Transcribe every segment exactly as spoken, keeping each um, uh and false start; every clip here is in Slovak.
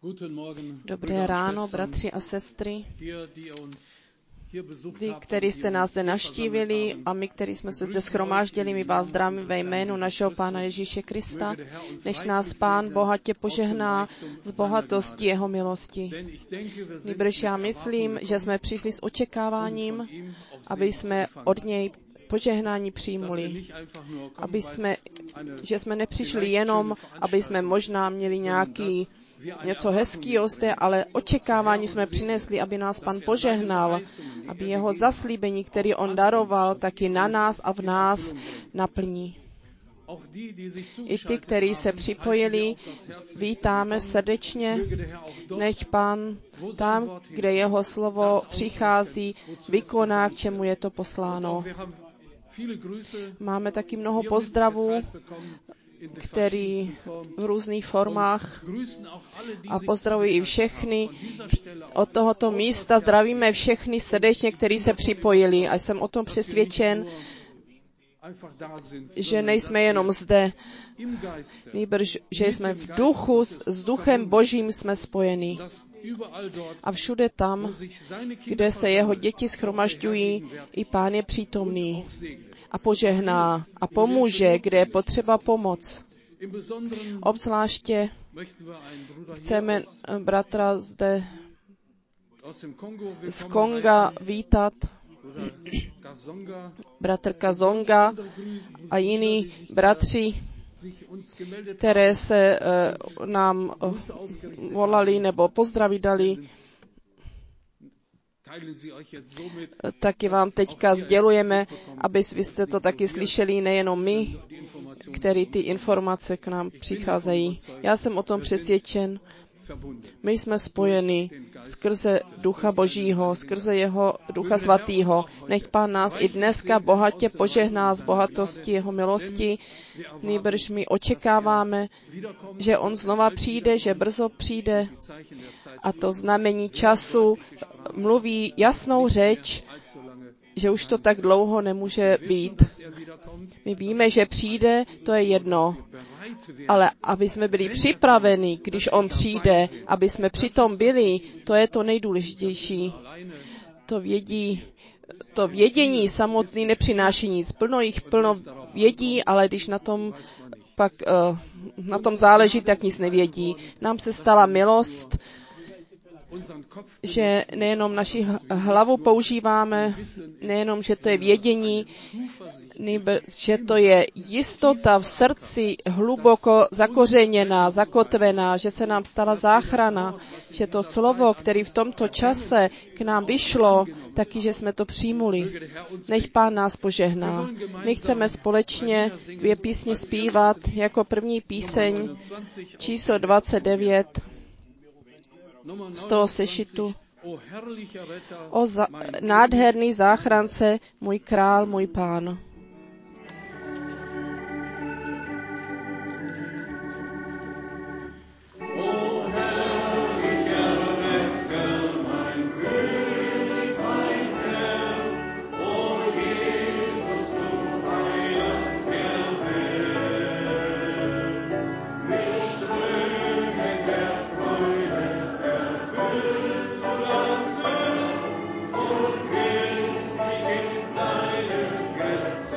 Dobré ráno, bratři a sestry. Vy, kteří jste nás zde navštívili a my, kteří jsme se zde shromáždili, my vás zdravíme ve jménu našeho Pána Ježíše Krista, než nás Pán bohatě požehná z bohatosti jeho milosti. Nýbrž já myslím, že jsme přišli s očekáváním, aby jsme od něj požehnání přijmuli. Aby jsme, že jsme nepřišli jenom, aby jsme možná měli nějaký něco hezkého zde, ale očekávání jsme přinesli, aby nás Pan požehnal, aby jeho zaslíbení, který on daroval, taky na nás a v nás naplní. I ty, kteří se připojili, vítáme srdečně, nech Pan tam, kde jeho slovo přichází, vykoná, k čemu je to posláno. Máme taky mnoho pozdravů, který v různých formách, a pozdravuji i všechny. Od tohoto místa zdravíme všechny srdečně, kteří se připojili, a jsem o tom přesvědčen, že nejsme jenom zde, nýbrž, že jsme v duchu, s duchem Božím jsme spojeni. A všude tam, kde se jeho děti shromažďují, i Pán je přítomný a požehná a pomůže, kde je potřeba pomoc. Obzvláště chceme bratra zde z Konga vítat, bratr Kazonga a jiní bratři, které se uh, nám uh, volali nebo pozdraví dali. Taky vám teďka sdělujeme, aby vy jste to taky slyšeli, nejenom my, který ty informace k nám přicházejí. Já jsem o tom přesvědčen. My jsme spojeni skrze Ducha Božího, skrze jeho Ducha Svatýho. Nech Pán nás i dneska bohatě požehná z bohatosti jeho milosti, nýbrž my očekáváme, že on znova přijde, že brzo přijde, a to znamení času mluví jasnou řeč, že už to tak dlouho nemůže být. My víme, že přijde, to je jedno, ale aby jsme byli připraveni, když on přijde, aby jsme přitom byli, to je to nejdůležitější. To vědí, to vědění samotný nepřináší nic. Plno jich plno vědí, ale když na tom pak uh, na tom záleží, tak nic nevědí. Nám se stala milost, že nejenom naši hlavu používáme, nejenom, že to je vědění, nýbrž, že to je jistota v srdci hluboko zakořeněná, zakotvená, že se nám stala záchrana, že to slovo, které v tomto čase k nám vyšlo, taky, že jsme to přijmuli. Nech Pán nás požehná. My chceme společně dvě písně zpívat, jako první píseň číslo dvacet devět, z toho sešitu. O za- nádherný záchrance, můj král, můj Pán. Willst mich in deinem Herzen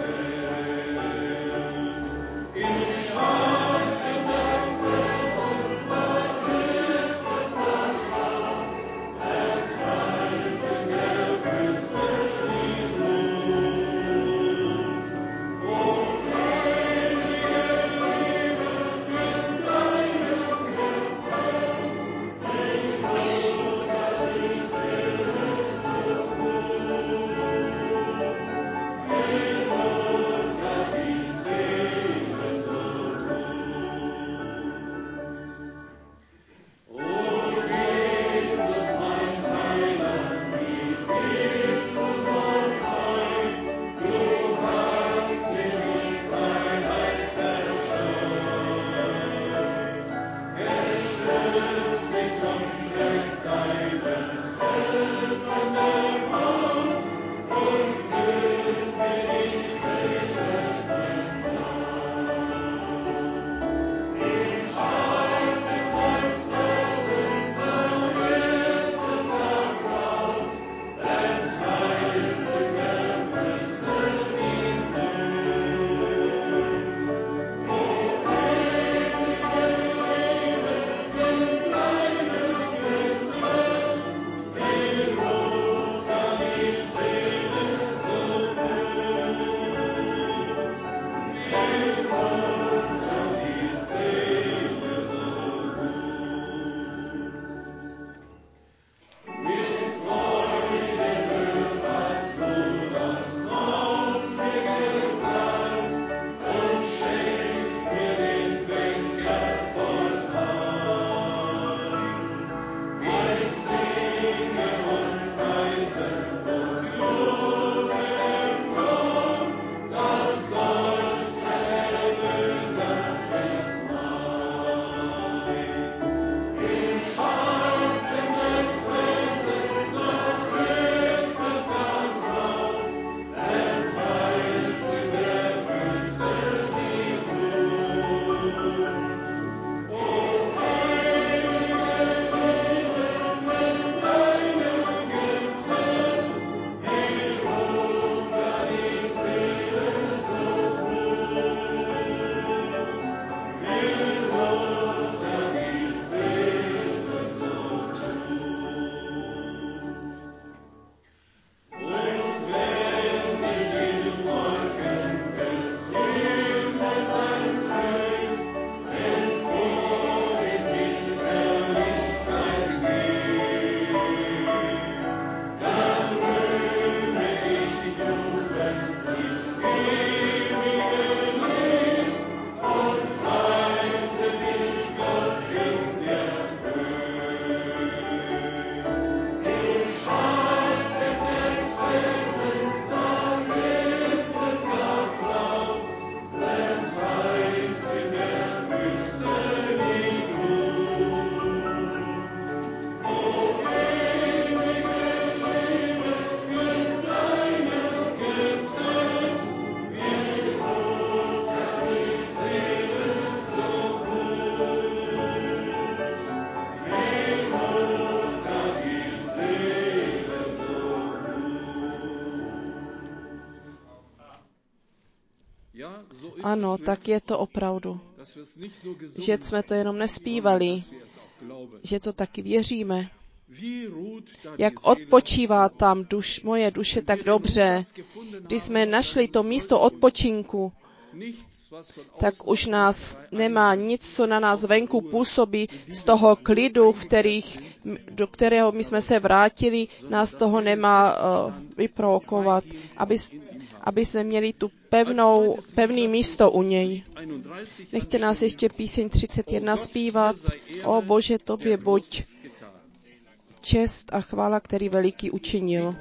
Ano, tak je to opravdu. Že jsme to jenom nespívali, že to taky věříme. Jak odpočívá tam duš, moje duše tak dobře. Když jsme našli to místo odpočinku, tak už nás nemá nic, co na nás venku působí, z toho klidu, kterých, do kterého my jsme se vrátili, nás toho nemá uh, vyprovokovat, aby, aby jsme měli tu pevnou, pevný místo u něj. Nechte nás ještě píseň třicet jedna zpívat. O Bože, tobě buď čest a chvála, který veliký učinil.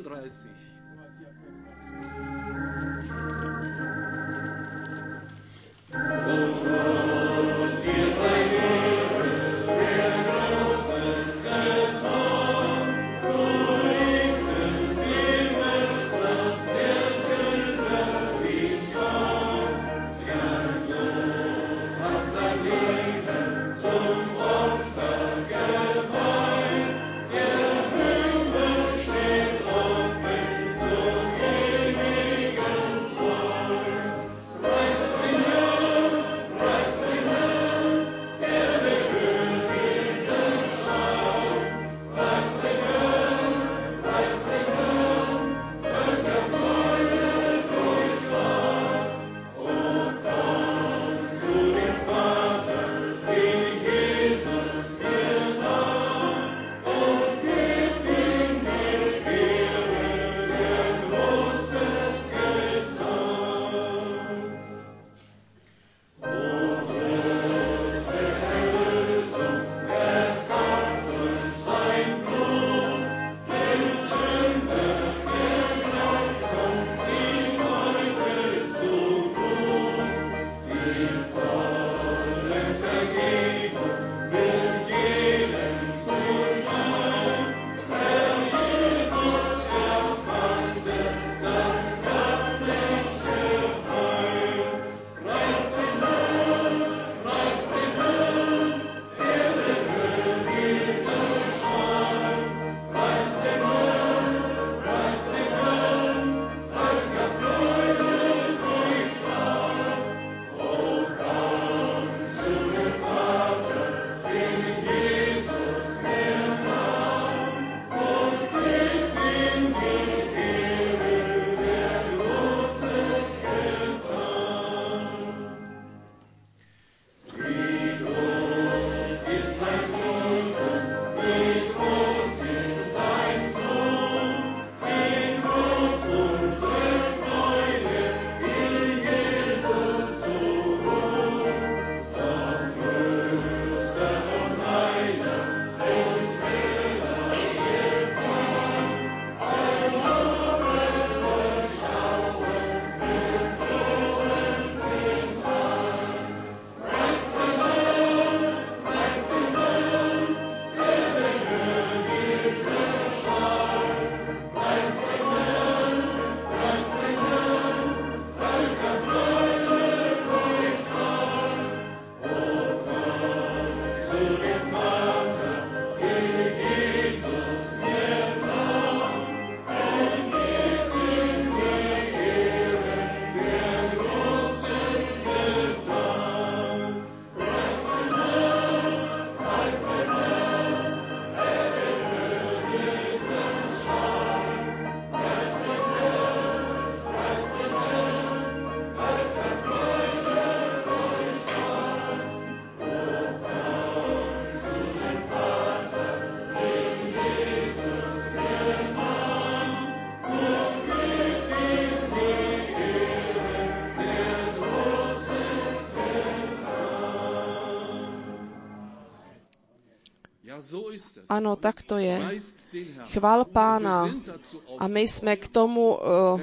Ano, tak to je. Chvál Pána. A my jsme k tomu uh,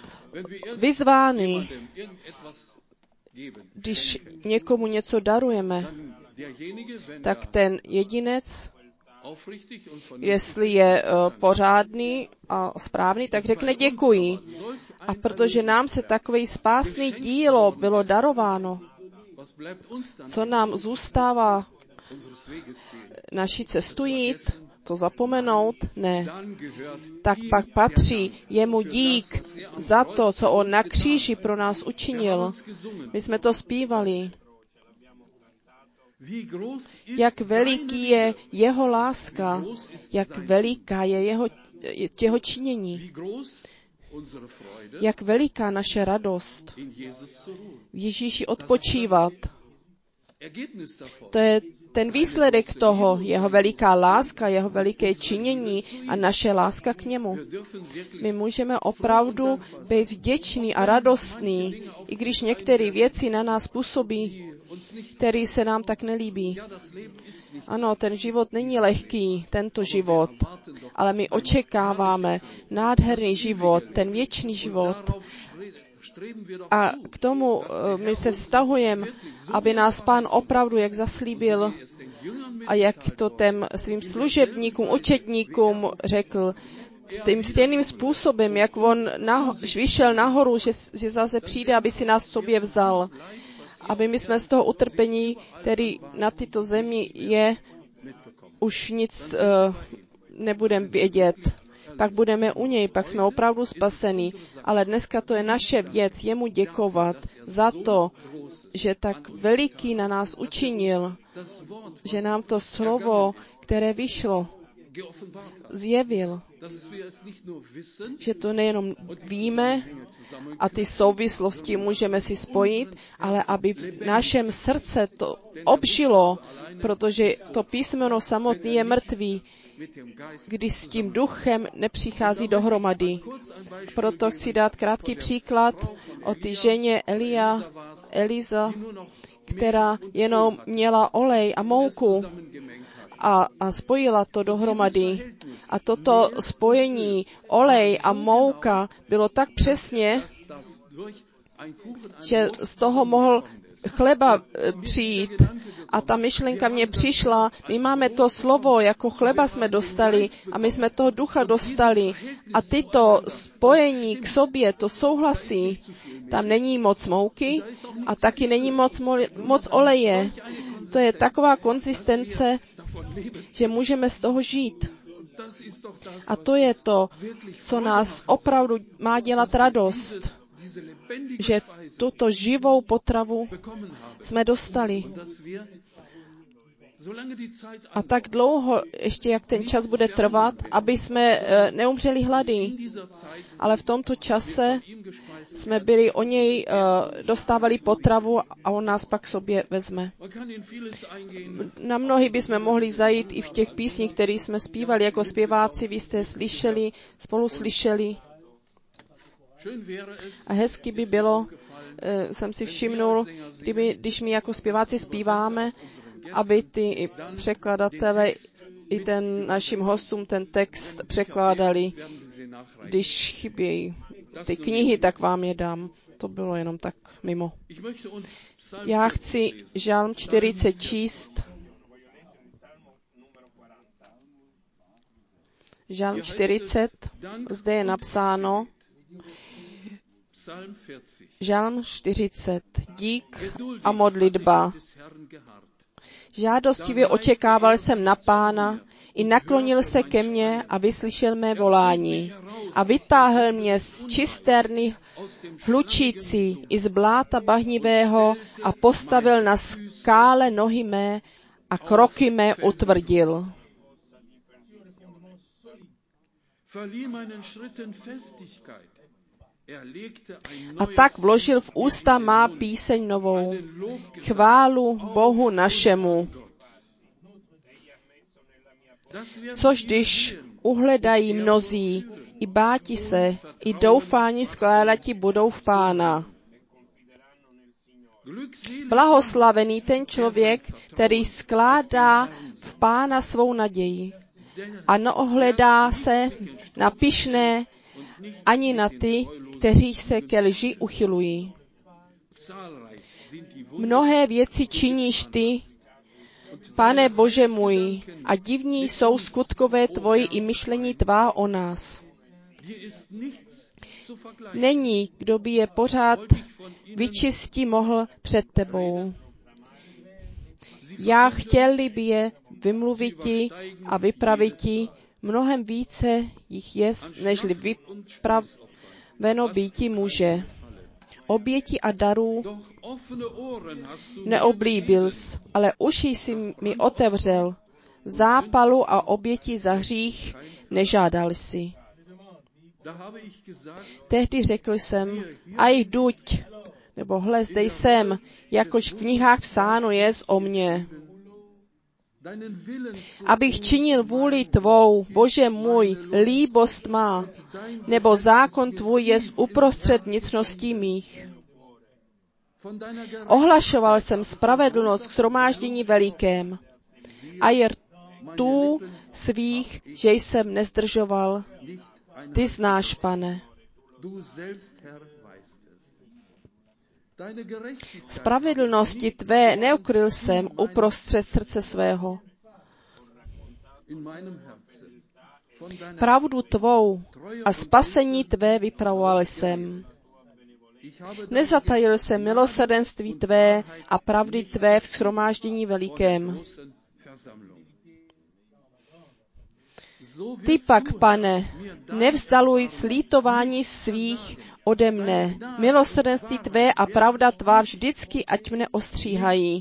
vyzváni, když někomu něco darujeme, tak ten jedinec, jestli je uh, pořádný a správný, tak řekne děkuji. A protože nám se takové spásné dílo bylo darováno, co nám zůstává naši cestu jít, to zapomenout? Ne. Tak pak patří jemu dík za to, co on na kříži pro nás učinil. My jsme to zpívali. Jak veliký je jeho láska, jak veliká je jeho, jeho činění. Jak veliká naše radost v Ježíši odpočívat. To je ten výsledek toho, jeho veliká láska, jeho veliké činění a naše láska k němu. My můžeme opravdu být vděční a radostní, i když některé věci na nás působí, které se nám tak nelíbí. Ano, ten život není lehký, tento život, ale my očekáváme nádherný život, ten věčný život. A k tomu my se vztahujeme, aby nás Pán opravdu, jak zaslíbil a jak to těm svým služebníkům, učetníkům řekl, s tím stejným způsobem, jak on naho- vyšel nahoru, že, že zase přijde, aby si nás v sobě vzal. Aby my jsme z toho utrpení, který na tyto zemi je, už nic uh, nebudeme vědět. Pak budeme u něj, pak jsme opravdu spasení. Ale dneska to je naše věc, jemu děkovat za to, že tak veliký na nás učinil, že nám to slovo, které vyšlo, zjevil. Že to nejenom víme a ty souvislosti můžeme si spojit, ale aby v našem srdce to obžilo, protože to písmeno samotné je mrtvý, když s tím duchem nepřichází dohromady. Proto chci dát krátký příklad o ty ženě Elia, Eliza, která jenom měla olej a mouku a, a spojila to dohromady. A toto spojení olej a mouka bylo tak přesně, že z toho mohl chleba přijít. A ta myšlenka mě přišla, my máme to slovo, jako chleba jsme dostali a my jsme toho ducha dostali. A tyto spojení k sobě, to souhlasí. Tam není moc mouky a taky není moc, moc oleje. To je taková konzistence, že můžeme z toho žít. A to je to, co nás opravdu má dělat radost. Že tuto živou potravu jsme dostali. A tak dlouho, ještě jak ten čas bude trvat, aby jsme neumřeli hlady. Ale v tomto čase jsme byli o něj, dostávali potravu a on nás pak sobě vezme. Na mnohy bychom mohli zajít i v těch písních, které jsme zpívali jako zpěváci, vy jste slyšeli, spolu slyšeli. A hezky by bylo, jsem si všimnul, kdyby, když my jako zpěváci zpíváme, aby ty překladatelé i ten našim hostům ten text překládali. Když chybějí ty knihy, tak vám je dám. To bylo jenom tak mimo. Já chci Žalm čtyřicet číst. Žalm čtyřicet, zde je napsáno, Žalm čtyřicet, dík a modlitba. Žádostivě očekával jsem na Pána, i naklonil se ke mně a vyslyšel mé volání. A vytáhl mě z cisterny hlučící i z bláta bahnivého a postavil na skále nohy mé a kroky mé utvrdil. A tak vložil v ústa má píseň novou. Chválu Bohu našemu. Což když uhledají mnozí, i báti se, i doufání skládati budou v Pána. Blahoslavený ten člověk, který skládá v Pána svou naději a neohledá se na pyšné ani na ty, kteří se ke lži uchylují. Mnohé věci činíš ty, Pane Bože můj, a divní jsou skutkové tvoji i myšlení tvá o nás. Není, kdo by je pořád vyčistí mohl před tebou. Já chtěl by je vymluviti a vypraviti, mnohem více jich je, nežli vypraveno býti může. Oběti a darů neoblíbil jsi, ale uši jsi mi otevřel. Zápalu a oběti za hřích nežádal jsi. Tehdy řekl jsem, a jduť, nebo hle, zde jsem, jakož v knihách psáno jest o mně. Abych činil vůli tvou, Bože můj, líbost má, nebo zákon tvůj jest uprostřed vnitřností mých. Ohlašoval jsem spravedlnost k shromáždění velikém, a je tu svých, že jsem nezdržoval. Ty znáš, Pane. Spravedlnosti tvé neukryl jsem uprostřed srdce svého. Pravdu tvou a spasení tvé vypravoval jsem. Nezatajil jsem milosrdenství tvé a pravdy tvé v shromáždění velikém. Ty pak, Pane, nevzdaluj slítování svých ode mne. Milosrdenství tvé a pravda tvá vždycky, ať mne ostříhají.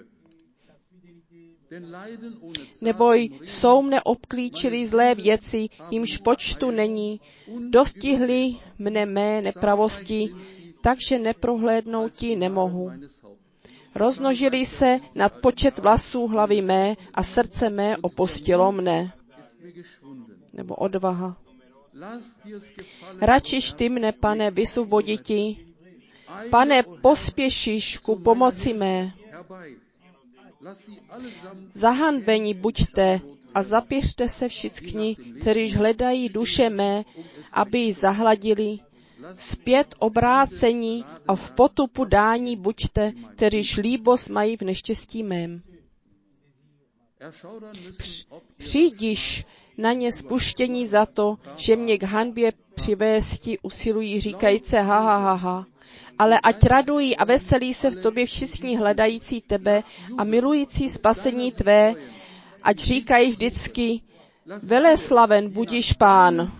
Neboj, jsou mne obklíčily zlé věci, jimž počtu není. Dostihly mne mé nepravosti, takže neprohlédnout ti nemohu. Rozmnožili se nad počet vlasů hlavy mé a srdce mé opustilo mne. Nebo odvaha. Radšiš ty mne, Pane, vysvoboditi. Pane, pospěšíš ku pomoci mé. Zahanbení buďte a zapěšte se všichni, kteříž hledají duše mé, aby ji zahladili. Zpět obrácení a v potupu dání buďte, kteříž líbost mají v neštěstí mém. Přijdiš na ně spuštění za to, že mě k hanbě přivésti usilují říkajíce ha, ha, ha, ha. Ale ať radují a veselí se v tobě všichni hledající tebe a milující spasení tvé, ať říkají vždycky, veleslaven budiš Pán.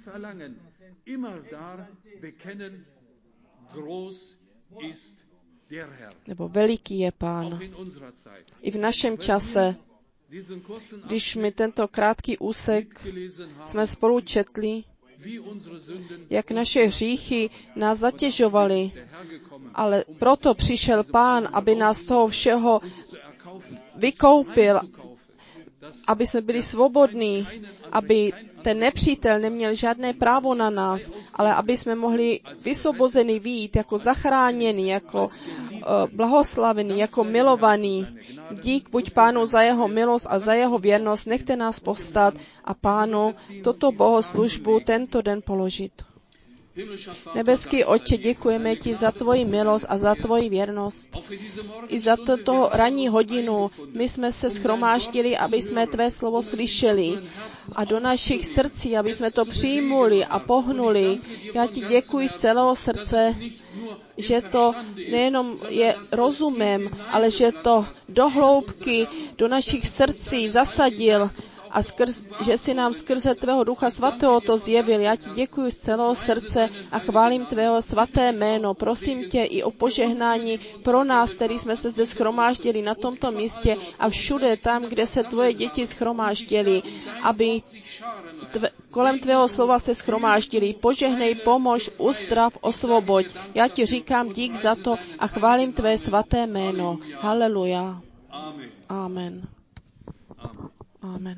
Nebo veliký je Pán. I v našem čase, když mi tento krátký úsek jsme spolu četli, jak naše hříchy nás zatěžovaly, ale proto přišel Pán, aby nás toho všeho vykoupil, aby jsme byli svobodní, aby ten nepřítel neměl žádné právo na nás, ale aby jsme mohli vysvobození vyjít jako zachráněný, jako uh, blahoslavený, jako milovaný. Dík buď Pánu za jeho milost a za jeho věrnost. Nechte nás povstat a Pánu toto bohoslužbu tento den položit. Nebeský Otče, děkujeme ti za tvoji milost a za tvoji věrnost. I za toto ranní hodinu my jsme se shromáždili, aby jsme tvé slovo slyšeli a do našich srdcí, aby jsme to přijmuli a pohnuli. Já ti děkuji z celého srdce, že to nejenom je rozumem, ale že to do hloubky, do našich srdcí zasadil a skrz, že si nám skrze tvého Ducha Svatého to zjevil. Já ti děkuji z celého srdce a chválím tvého svaté jméno. Prosím tě i o požehnání pro nás, který jsme se zde shromáždili na tomto místě a všude tam, kde se tvoje děti shromáždili, aby tve, kolem tvého slova se shromáždili. Požehnej, pomož, uzdrav, osvoboď. Já ti říkám dík za to a chválím tvé svaté jméno. Haleluja. Amen. Amen.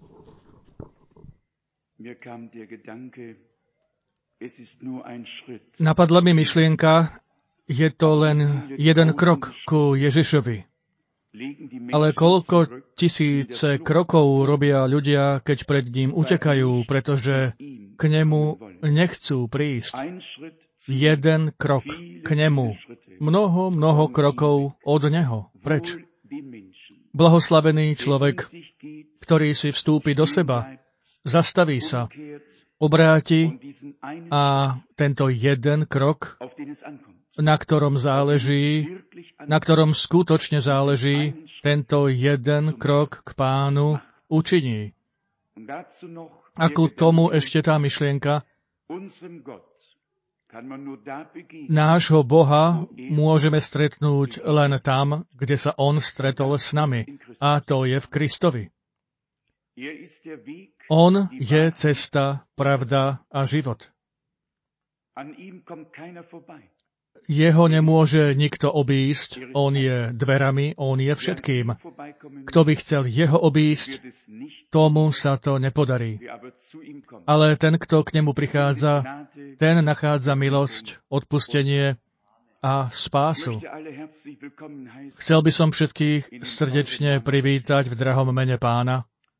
Napadla mi myšlienka, je to len jeden krok ku Ježišovi. Ale koľko tisíce krokov robia ľudia, keď pred ním utekajú, pretože k nemu nechcú prísť. Jeden krok k nemu. Mnoho, mnoho krokov od neho. Preč? Blahoslavený človek, ktorý si vstúpi do seba, zastaví sa obráti a tento jeden krok, na ktorom záleží, na ktorom skutočne záleží, tento jeden krok k Pánu učiní. A ku tomu ešte tá myšlienka, nášho Boha môžeme stretnúť len tam, kde sa On stretol s nami, a to je v Kristovi. On je cesta, pravda a život. Jeho nemôže nikto obísť, on je dverami, on je všetkým. Kto by chcel jeho obísť, tomu sa to nepodarí. Ale ten, kto k nemu prichádza, ten nachádza milosť, odpustenie a spásu. Chcel by som všetkých srdečne privítať v drahom mene Pána.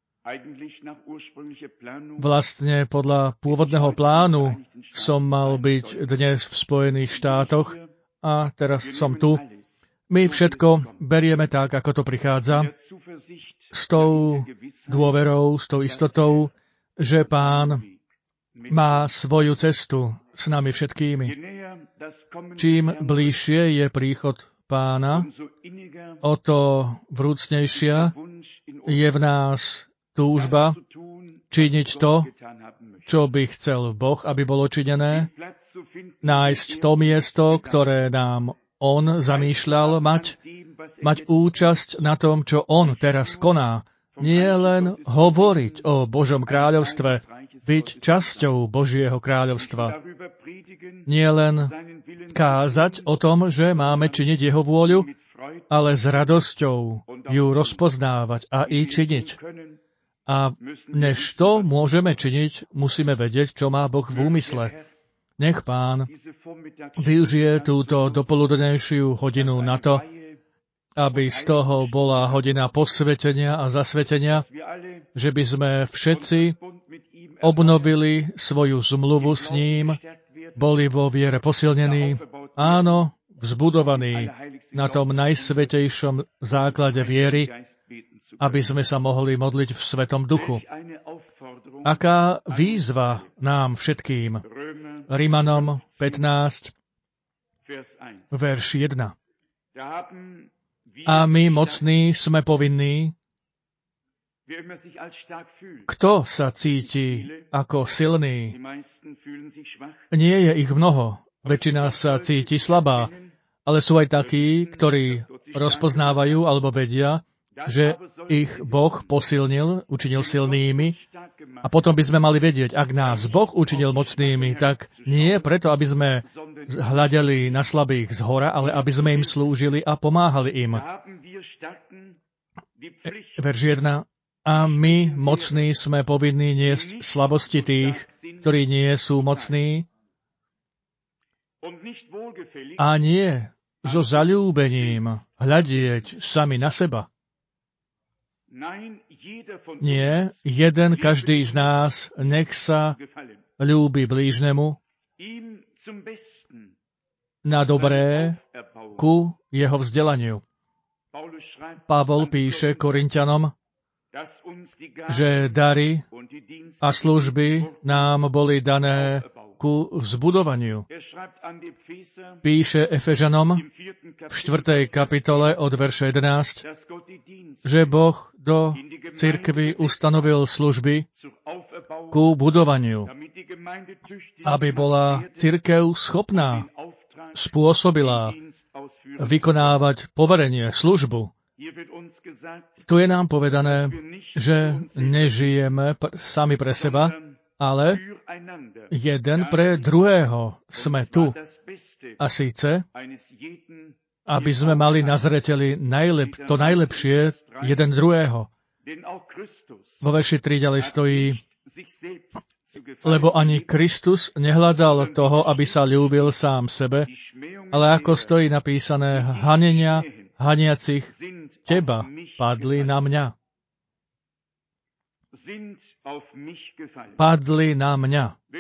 Vlastne podľa pôvodného plánu som mal byť dnes v Spojených štátoch a teraz som tu. My všetko berieme tak, ako to prichádza, s tou dôverou, s tou istotou, že Pán má svoju cestu s nami všetkými. Čím bližšie je príchod Pána, o to vrúcnejšia je v nás túžba činiť to, čo by chcel Boh, aby bolo činené, nájsť to miesto, ktoré nám On zamýšľal mať, mať účasť na tom, čo On teraz koná. Nie len hovoriť o Božom kráľovstve, byť časťou Božieho kráľovstva. Nie len kázať o tom, že máme činiť Jeho vôľu, ale s radosťou ju rozpoznávať a i činiť. A než to môžeme činiť, musíme vedieť, čo má Boh v úmysle. Nech Pán využije túto dopoludnejšiu hodinu na to, aby z toho bola hodina posvetenia a zasvetenia, že by sme všetci obnovili svoju zmluvu s ním, boli vo viere posilnení, áno, vzbudovaní na tom najsvätejšom základe viery, aby sme sa mohli modliť v Svetom Duchu. Aká výzva nám všetkým? Rimanom pätnásť, verš jeden. A my mocní sme povinní. Kto sa cíti ako silný? Nie je ich mnoho. Väčšina sa cíti slabá, ale sú aj takí, ktorí rozpoznávajú alebo vedia, že ich Boh posilnil, učinil silnými, a potom by sme mali vedieť, ak nás Boh učinil mocnými, tak nie preto, aby sme hľadeli na slabých zhora, ale aby sme im slúžili a pomáhali im. Verš jeden. A my, mocní, sme povinní niesť slabosti tých, ktorí nie sú mocní, a nie so zaľúbením hľadieť sami na seba. Nie, jeden každý z nás nech sa ľúbi blížnemu na dobré ku jeho vzdelaniu. Pavol píše Korinťanom, že dary a služby nám boli dané ku vzbudovaniu. Píše Efežanom v štvrtej kapitole od verša jedenásť, že Boh do cirkvi ustanovil služby ku budovaniu, aby bola cirkev schopná, spôsobilá vykonávať poverenie, službu. Tu je nám povedané, že nežijeme sami pre seba, ale jeden pre druhého sme tu. A síce, aby sme mali na zreteli najlep- to najlepšie jeden druhého. Vo verši tri ďalej stojí, lebo ani Kristus nehľadal toho, aby sa ľúbil sám sebe, ale ako stojí napísané, hanenia haniacich teba padli na mňa. Padli na mňa.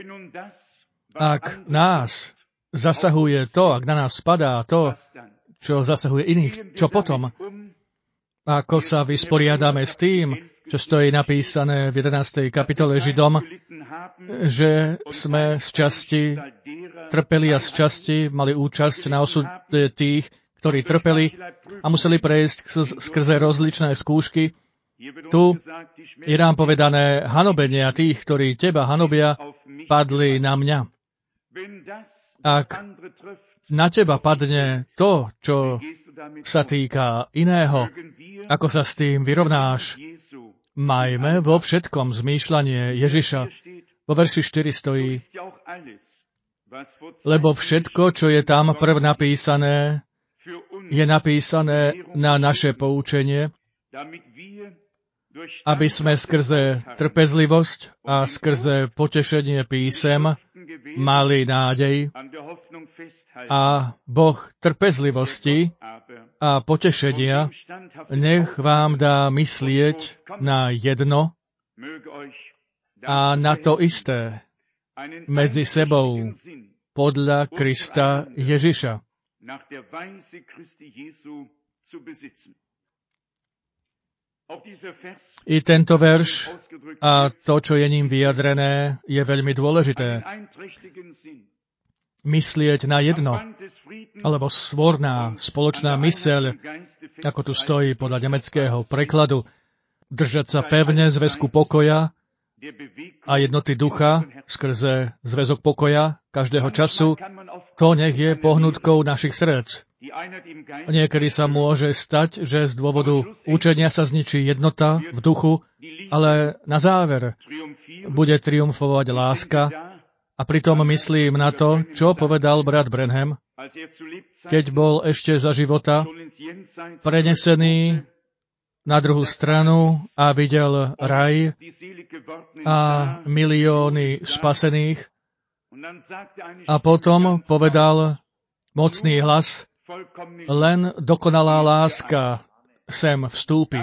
Ak nás zasahuje to, ak na nás padá to, čo zasahuje iných, čo potom? Ako sa vysporiadame s tým, čo stojí napísané v jedenástej kapitole Židom, že sme z časti trpeli a z časti mali účasť na osude tých, ktorí trpeli a museli prejsť skrze rozličné skúšky. Tu je nám povedané, hanobenia tých, ktorí teba hanobia, padli na mňa. Ak na teba padne to, čo sa týka iného, ako sa s tým vyrovnáš, majme vo všetkom zmýšľanie Ježiša. Vo verši štyri stojí, lebo všetko, čo je tam prv napísané, je napísané na naše poučenie, aby sme skrze trpezlivosť a skrze potešenie písem mali nádej a Boh trpezlivosti a potešenia nech vám dá myslieť na jedno a na to isté medzi sebou podľa Krista Ježiša. I tento verš a to, čo je ním vyjadrené, je veľmi dôležité. Myslieť na jedno, alebo svorná, spoločná myseľ, ako tu stojí podľa nemeckého prekladu, držať sa pevne zväzku pokoja a jednoty ducha skrze zväzok pokoja každého času, to nech je pohnutkou našich srdc. Niekedy sa môže stať, že z dôvodu učenia sa zničí jednota v duchu, ale na záver bude triumfovať láska a pritom myslím na to, čo povedal brat Branham, keď bol ešte za života prenesený na druhú stranu a videl raj a milióny spasených. A potom povedal mocný hlas, len dokonalá láska sem vstúpi.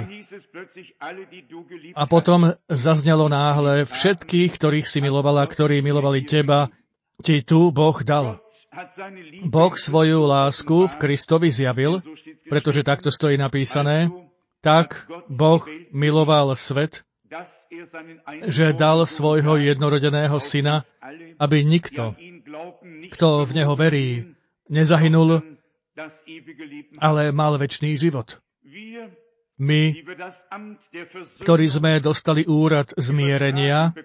A potom zaznelo náhle, všetkých, ktorých si milovala, ktorí milovali teba, ti tu Boh dal. Boh svoju lásku v Kristovi zjavil, pretože takto stojí napísané, tak Boh miloval svet, že dal svojho jednorodeného syna, aby nikto, kto v neho verí, nezahynul, ale mal večný život. My, ktorí sme dostali úrad zmierenia,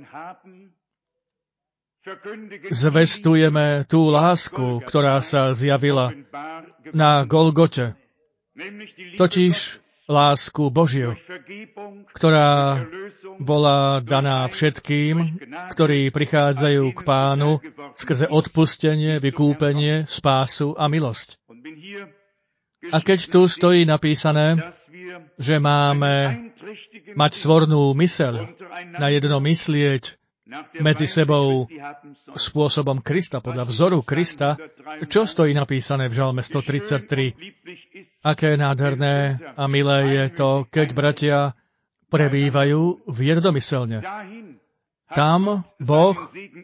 zvestujeme tú lásku, ktorá sa zjavila na Golgote, totiž lásku Božiu, ktorá bola daná všetkým, ktorí prichádzajú k Pánu skrze odpustenie, vykúpenie, spásu a milosť. A keď tu stojí napísané, že máme mať svornú myseľ, na jedno myslieť medzi sebou spôsobom Krista, podľa vzoru Krista, čo stojí napísané v Žalme stotridsaťtri? Aké nádherné a milé je to, keď bratia prebývajú v jednomyselne. Tam Boh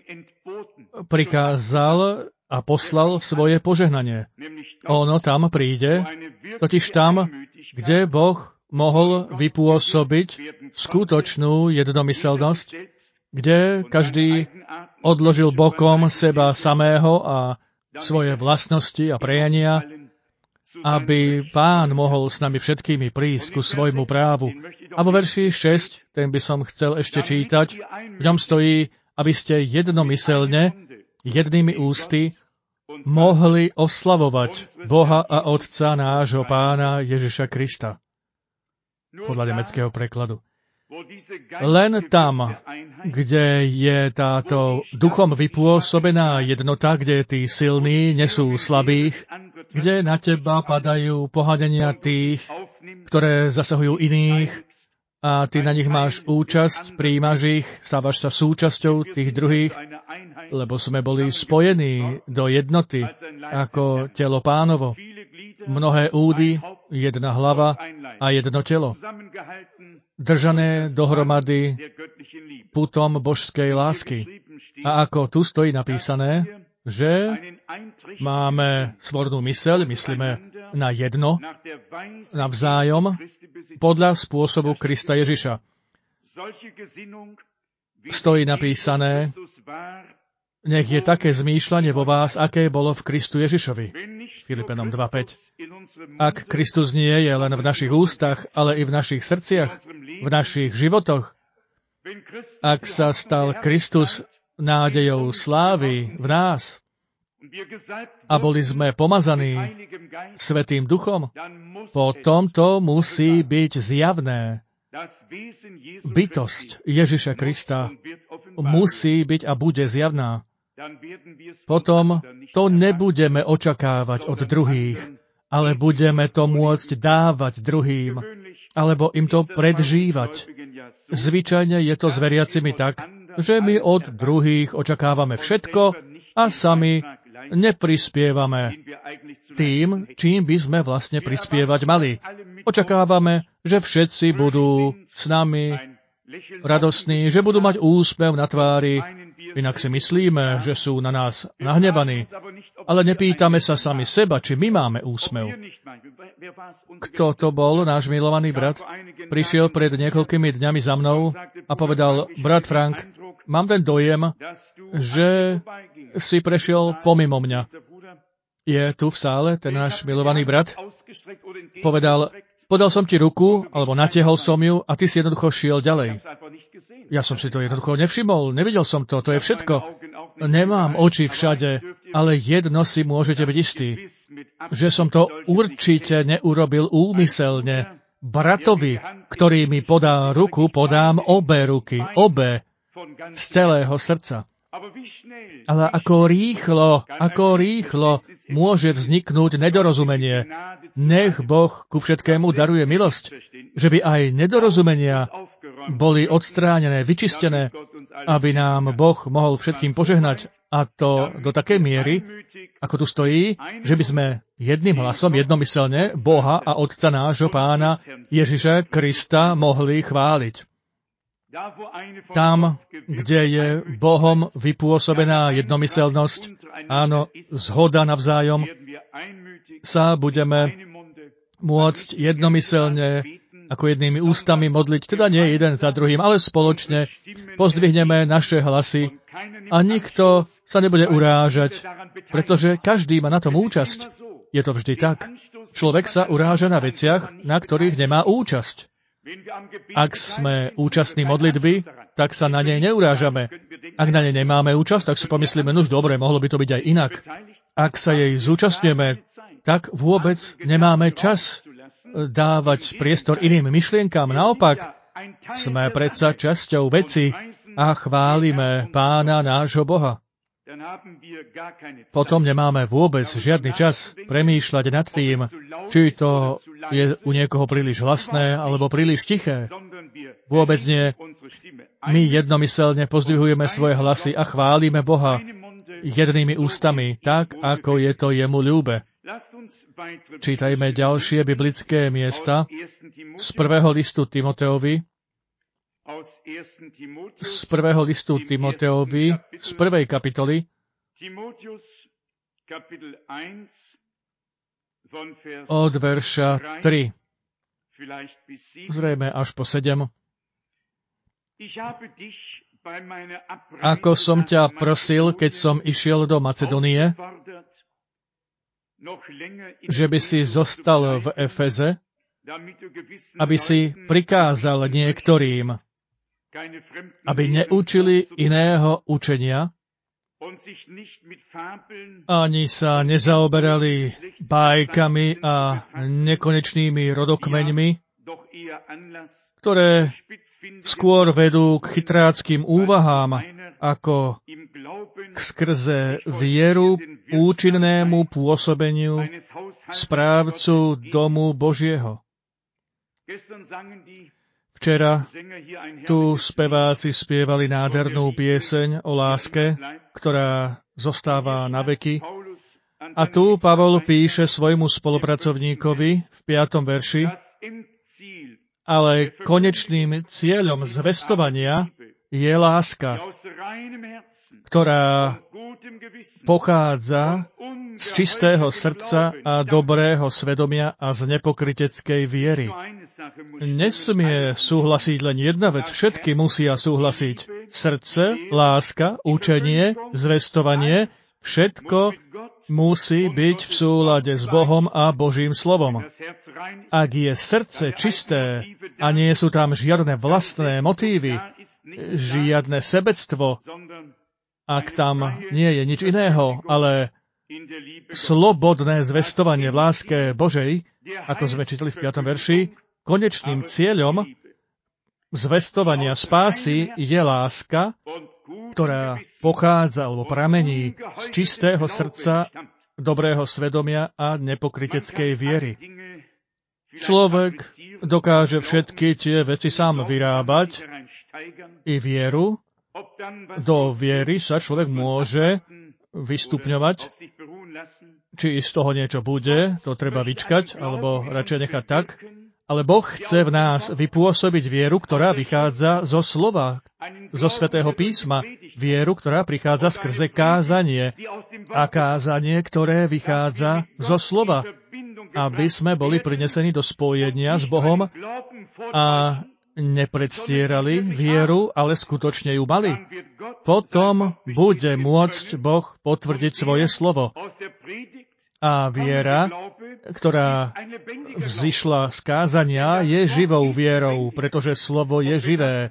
prikázal a poslal svoje požehnanie. Ono tam príde, totiž tam, kde Boh mohol vypôsobiť skutočnú jednomyselnosť, kde každý odložil bokom seba samého a svoje vlastnosti a prejania, aby Pán mohol s nami všetkými prísť ku svojmu právu. A vo verši šesť, ten by som chcel ešte čítať, v ňom stojí, aby ste jednomyselne, jednými ústy, mohli oslavovať Boha a Otca nášho Pána Ježiša Krista. Podľa nemeckého prekladu. Len tam, kde je táto duchom vypôsobená jednota, kde tí silní nesú slabých, kde na teba padajú pohádenia tých, ktoré zasahujú iných a ty na nich máš účasť, príjmaš ich, stávaš sa súčasťou tých druhých, lebo sme boli spojení do jednoty ako telo Pánovo. Mnohé údy, jedna hlava a jedno telo. Držané dohromady putom božskej lásky. A ako tu stojí napísané, že máme svornú myseľ, myslíme na jedno, navzájom, podľa spôsobu Krista Ježiša. Stojí napísané, nech je také zmýšľanie vo vás, aké bolo v Kristu Ježišovi. Filipenom dva päť. Ak Kristus nie je len v našich ústach, ale i v našich srdciach, v našich životoch, ak sa stal Kristus nádejou slávy v nás a boli sme pomazaní Svätým Duchom, potom to musí byť zjavné. Bytosť Ježiša Krista musí byť a bude zjavná. Potom to nebudeme očakávať od druhých, ale budeme to môcť dávať druhým, alebo im to predžívať. Zvyčajne je to s veriacimi tak, že my od druhých očakávame všetko a sami neprispievame tým, čím by sme vlastne prispievať mali. Očakávame, že všetci budú s nami radostní, že budú mať úsmev na tvári, inak si myslíme, že sú na nás nahnevaní. Ale nepýtame sa sami seba, či my máme úsmev. Kto to bol, náš milovaný brat? Prišiel pred niekoľkými dňami za mnou a povedal, brat Frank, mám ten dojem, že si prešiel pomimo mňa. Je tu v sále ten náš milovaný brat? Povedal, podal som ti ruku, alebo natiahol som ju a ty si jednoducho šiel ďalej. Ja som si to jednoducho nevšimol, nevidel som to, to je všetko. Nemám oči všade, ale jedno si môžete byť istí, že som to určite neurobil úmyselne. Bratovi, ktorý mi podá ruku, podám obe ruky, obe z celého srdca. Ale ako rýchlo, ako rýchlo môže vzniknúť nedorozumenie. Nech Boh ku všetkému daruje milosť, že by aj nedorozumenia boli odstránené, vyčistené, aby nám Boh mohol všetkým požehnať. A to do takej miery, ako tu stojí, že by sme jedným hlasom, jednomyselne Boha a Otca nášho Pána Ježiša Krista mohli chváliť. Tam, kde je Bohom vypôsobená jednomyselnosť, áno, zhoda navzájom, sa budeme môcť jednomyselne ako jednými ústami modliť, teda nie jeden za druhým, ale spoločne pozdvihneme naše hlasy a nikto sa nebude urážať, pretože každý má na tom účasť. Je to vždy tak. Človek sa uráža na veciach, na ktorých nemá účasť. Ak sme účastní modlitby, tak sa na nej neurážame. Ak na nej nemáme účasť, tak si pomyslíme, nuž dobre, mohlo by to byť aj inak. Ak sa jej zúčastňujeme, tak vôbec nemáme čas dávať priestor iným myšlienkám. Naopak, sme predsa časťou veci a chválime Pána nášho Boha. Potom nemáme vôbec žiadny čas premýšľať nad tým, či to je u niekoho príliš hlasné alebo príliš tiché. Vôbec nie. My jednomyselne pozdvihujeme svoje hlasy a chválime Boha jednými ústami, tak, ako je to jemu ľúbe. Čítajme ďalšie biblické miesta z prvého listu Timoteovi, z prvého listu Timoteovi, z prvej kapitoly, od verša tri, zrejme až po sedem. Ako som ťa prosil, keď som išiel do Macedónie, že by si zostal v Efeze, aby si prikázal niektorým, aby neučili iného učenia, ani sa nezaoberali bájkami a nekonečnými rodokmeňmi, ktoré skôr vedú k chytráckým úvahám, ako k skrze vieru účinnému pôsobeniu správcu domu Božieho. Včera tu speváci spievali nádhernú pieseň o láske, ktorá zostáva na veky. A tu Pavol píše svojmu spolupracovníkovi v piatom verši, ale konečným cieľom zvestovania je láska, ktorá pochádza z čistého srdca a dobrého svedomia a z nepokryteckej viery. Nesmie súhlasiť len jedna vec, všetky musia súhlasiť. Srdce, láska, učenie, zvestovanie, všetko musí byť v súlade s Bohom a Božím slovom. Ak je srdce čisté a nie sú tam žiadne vlastné motívy, žiadne sebectvo, ak tam nie je nič iného, ale slobodné zvestovanie v láske Božej, ako sme čítali v piatom verši, konečným cieľom zvestovania spásy je láska, ktorá pochádza alebo pramení z čistého srdca, dobrého svedomia a nepokryteckej viery. Človek dokáže všetky tie veci sám vyrábať, i vieru. Do viery sa človek môže vystupňovať, či z toho niečo bude, to treba vyčkať, alebo radšej nechať tak. Ale Boh chce v nás vypôsobiť vieru, ktorá vychádza zo slova, zo Svätého písma. Vieru, ktorá prichádza skrze kázanie. A kázanie, ktoré vychádza zo slova. Aby sme boli prinesení do spojenia s Bohom a nepredstierali vieru, ale skutočne ju mali. Potom bude môcť Boh potvrdiť svoje slovo. A viera, ktorá vzišla z kázania, je živou vierou, pretože slovo je živé.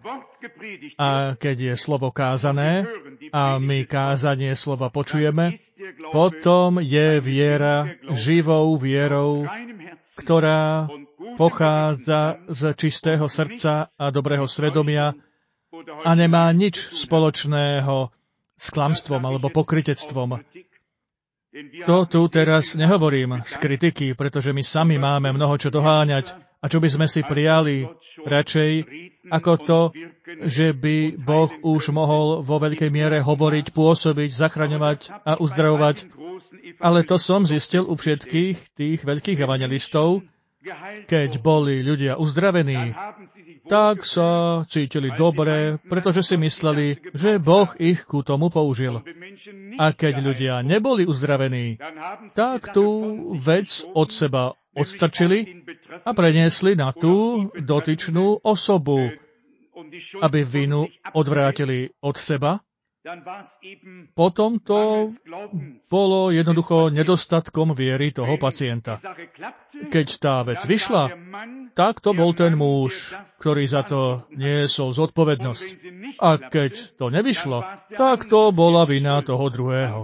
A keď je slovo kázané a my kázanie slova počujeme, potom je viera živou vierou, ktorá pochádza z čistého srdca a dobrého svedomia a nemá nič spoločného s klamstvom alebo pokrytectvom. To tu teraz nehovorím z kritiky, pretože my sami máme mnoho čo doháňať a čo by sme si prijali radšej ako to, že by Boh už mohol vo veľkej miere hovoriť, pôsobiť, zachraňovať a uzdravovať. Ale to som zistil u všetkých tých veľkých evangelistov, keď boli ľudia uzdravení, tak sa cítili dobre, pretože si mysleli, že Boh ich ku tomu použil. A keď ľudia neboli uzdravení, tak tú vec od seba odstrčili a preniesli na tú dotyčnú osobu, aby vinu odvrátili od seba. Potom to bolo jednoducho nedostatkom viery toho pacienta. Keď tá vec vyšla, tak to bol ten muž, ktorý za to niesol zodpovednosť. A keď to nevyšlo, tak to bola vina toho druhého.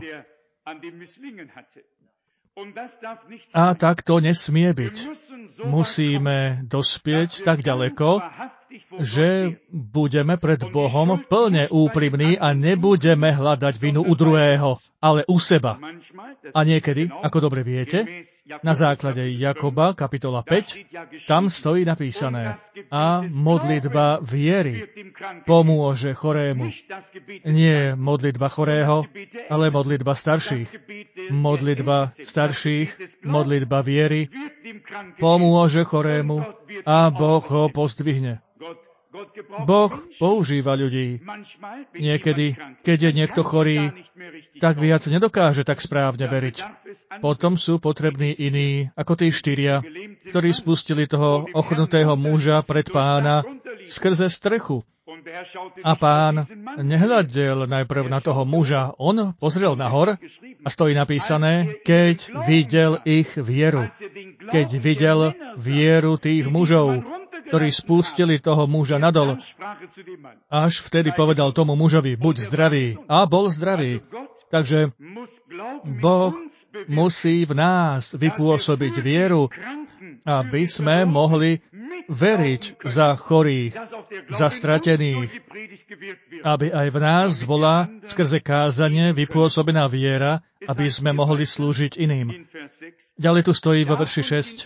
A tak to nesmie byť. Musíme dospieť tak ďaleko, že budeme pred Bohom plne úprimní a nebudeme hľadať vinu u druhého, ale u seba. A niekedy, ako dobre viete, na základe Jakoba, kapitola päť, tam stojí napísané: a modlitba viery pomôže chorému. Nie modlitba chorého, ale modlitba starších. Modlitba starších, modlitba viery pomôže chorému a Boh ho pozdvihne. Boh používa ľudí. Niekedy, keď je niekto chorý, tak viac nedokáže tak správne veriť. Potom sú potrební iní, ako tí štyria, ktorí spustili toho ochrnutého muža pred Pána skrze strechu. A Pán nehľadel najprv na toho muža, on pozrel nahor a stojí napísané, keď videl ich vieru. Keď videl vieru tých mužov, ktorí spustili toho muža nadol. Až vtedy povedal tomu mužovi, buď zdravý. A bol zdravý. Takže Boh musí v nás vypôsobiť vieru, aby sme mohli veriť za chorých, za stratených, aby aj v nás bola skrze kázanie vypôsobená viera, aby sme mohli slúžiť iným. Ďalej tu stojí vo verši šesť.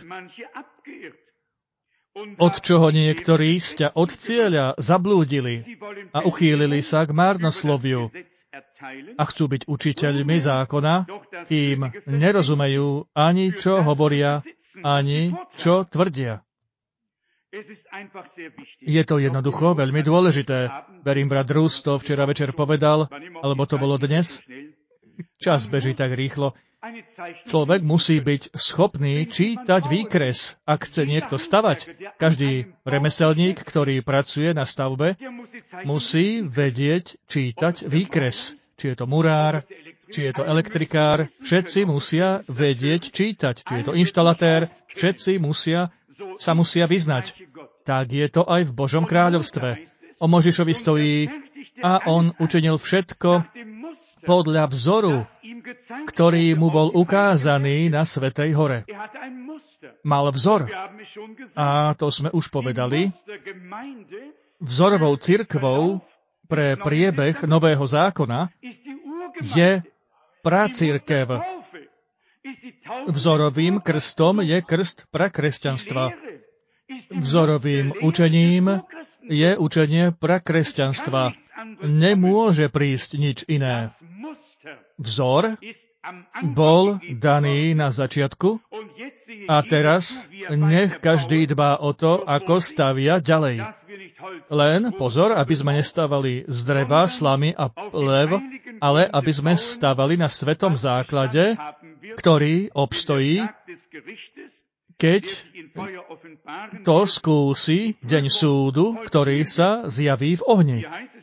Od čoho niektorí sťa od cieľa zablúdili a uchýlili sa k márnosloviu a chcú byť učiteľmi zákona, kým nerozumejú ani čo hovoria, ani čo tvrdia. Je to jednoducho veľmi dôležité. Verím, brat Rus to včera večer povedal, alebo to bolo dnes. Čas beží tak rýchlo. Človek musí byť schopný čítať výkres, ak chce niekto stavať. Každý remeselník, ktorý pracuje na stavbe, musí vedieť čítať výkres. Či je to murár, či je to elektrikár, všetci musia vedieť čítať. Či je to inštalatér, všetci musia, sa musia vyznať. Tak je to aj v Božom kráľovstve. O Možišovi stojí: a on učinil všetko podľa vzoru, ktorý mu bol ukázaný na Svätej hore. Mal vzor. A to sme už povedali. Vzorovou cirkvou pre priebeh Nového zákona je pracirkev. Vzorovým krstom je krst prakresťanstva. Vzorovým učením je učenie prakresťanstva. Nemôže prísť nič iné. Vzor bol daný na začiatku a teraz nech každý dbá o to, ako stavia ďalej. Len pozor, aby sme nestávali z dreva, slamy a plev, ale aby sme stavali na svetom základe, ktorý obstojí, keď to skúsi deň súdu, ktorý sa zjaví v ohni.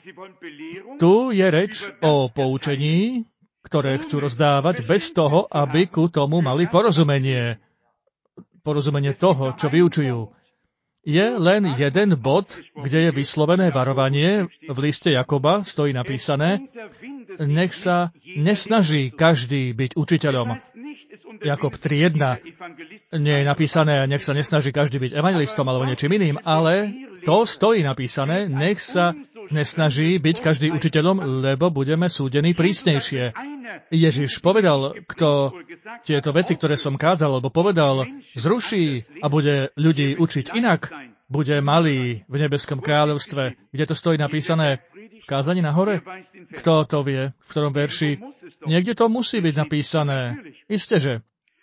Tu je reč o poučení, ktoré chcú rozdávať bez toho, aby ku tomu mali porozumenie. Porozumenie toho, čo vyučujú. Je len jeden bod, kde je vyslovené varovanie. V liste Jakoba stojí napísané: nech sa nesnaží každý byť učiteľom. Jakob tri jedna. Nie je napísané, nech sa nesnaží každý byť evangelistom alebo niečím iným, ale to stojí napísané: nech sa nesnaží byť každý učiteľom, lebo budeme súdení prísnejšie. Ježiš povedal, kto tieto veci, ktoré som kázal, alebo povedal, zruší a bude ľudí učiť inak, bude malý v nebeskom kráľovstve. Kde to stojí napísané? V kázaní na hore? Kto to vie? V ktorom verši? Niekde to musí byť napísané. Isteže.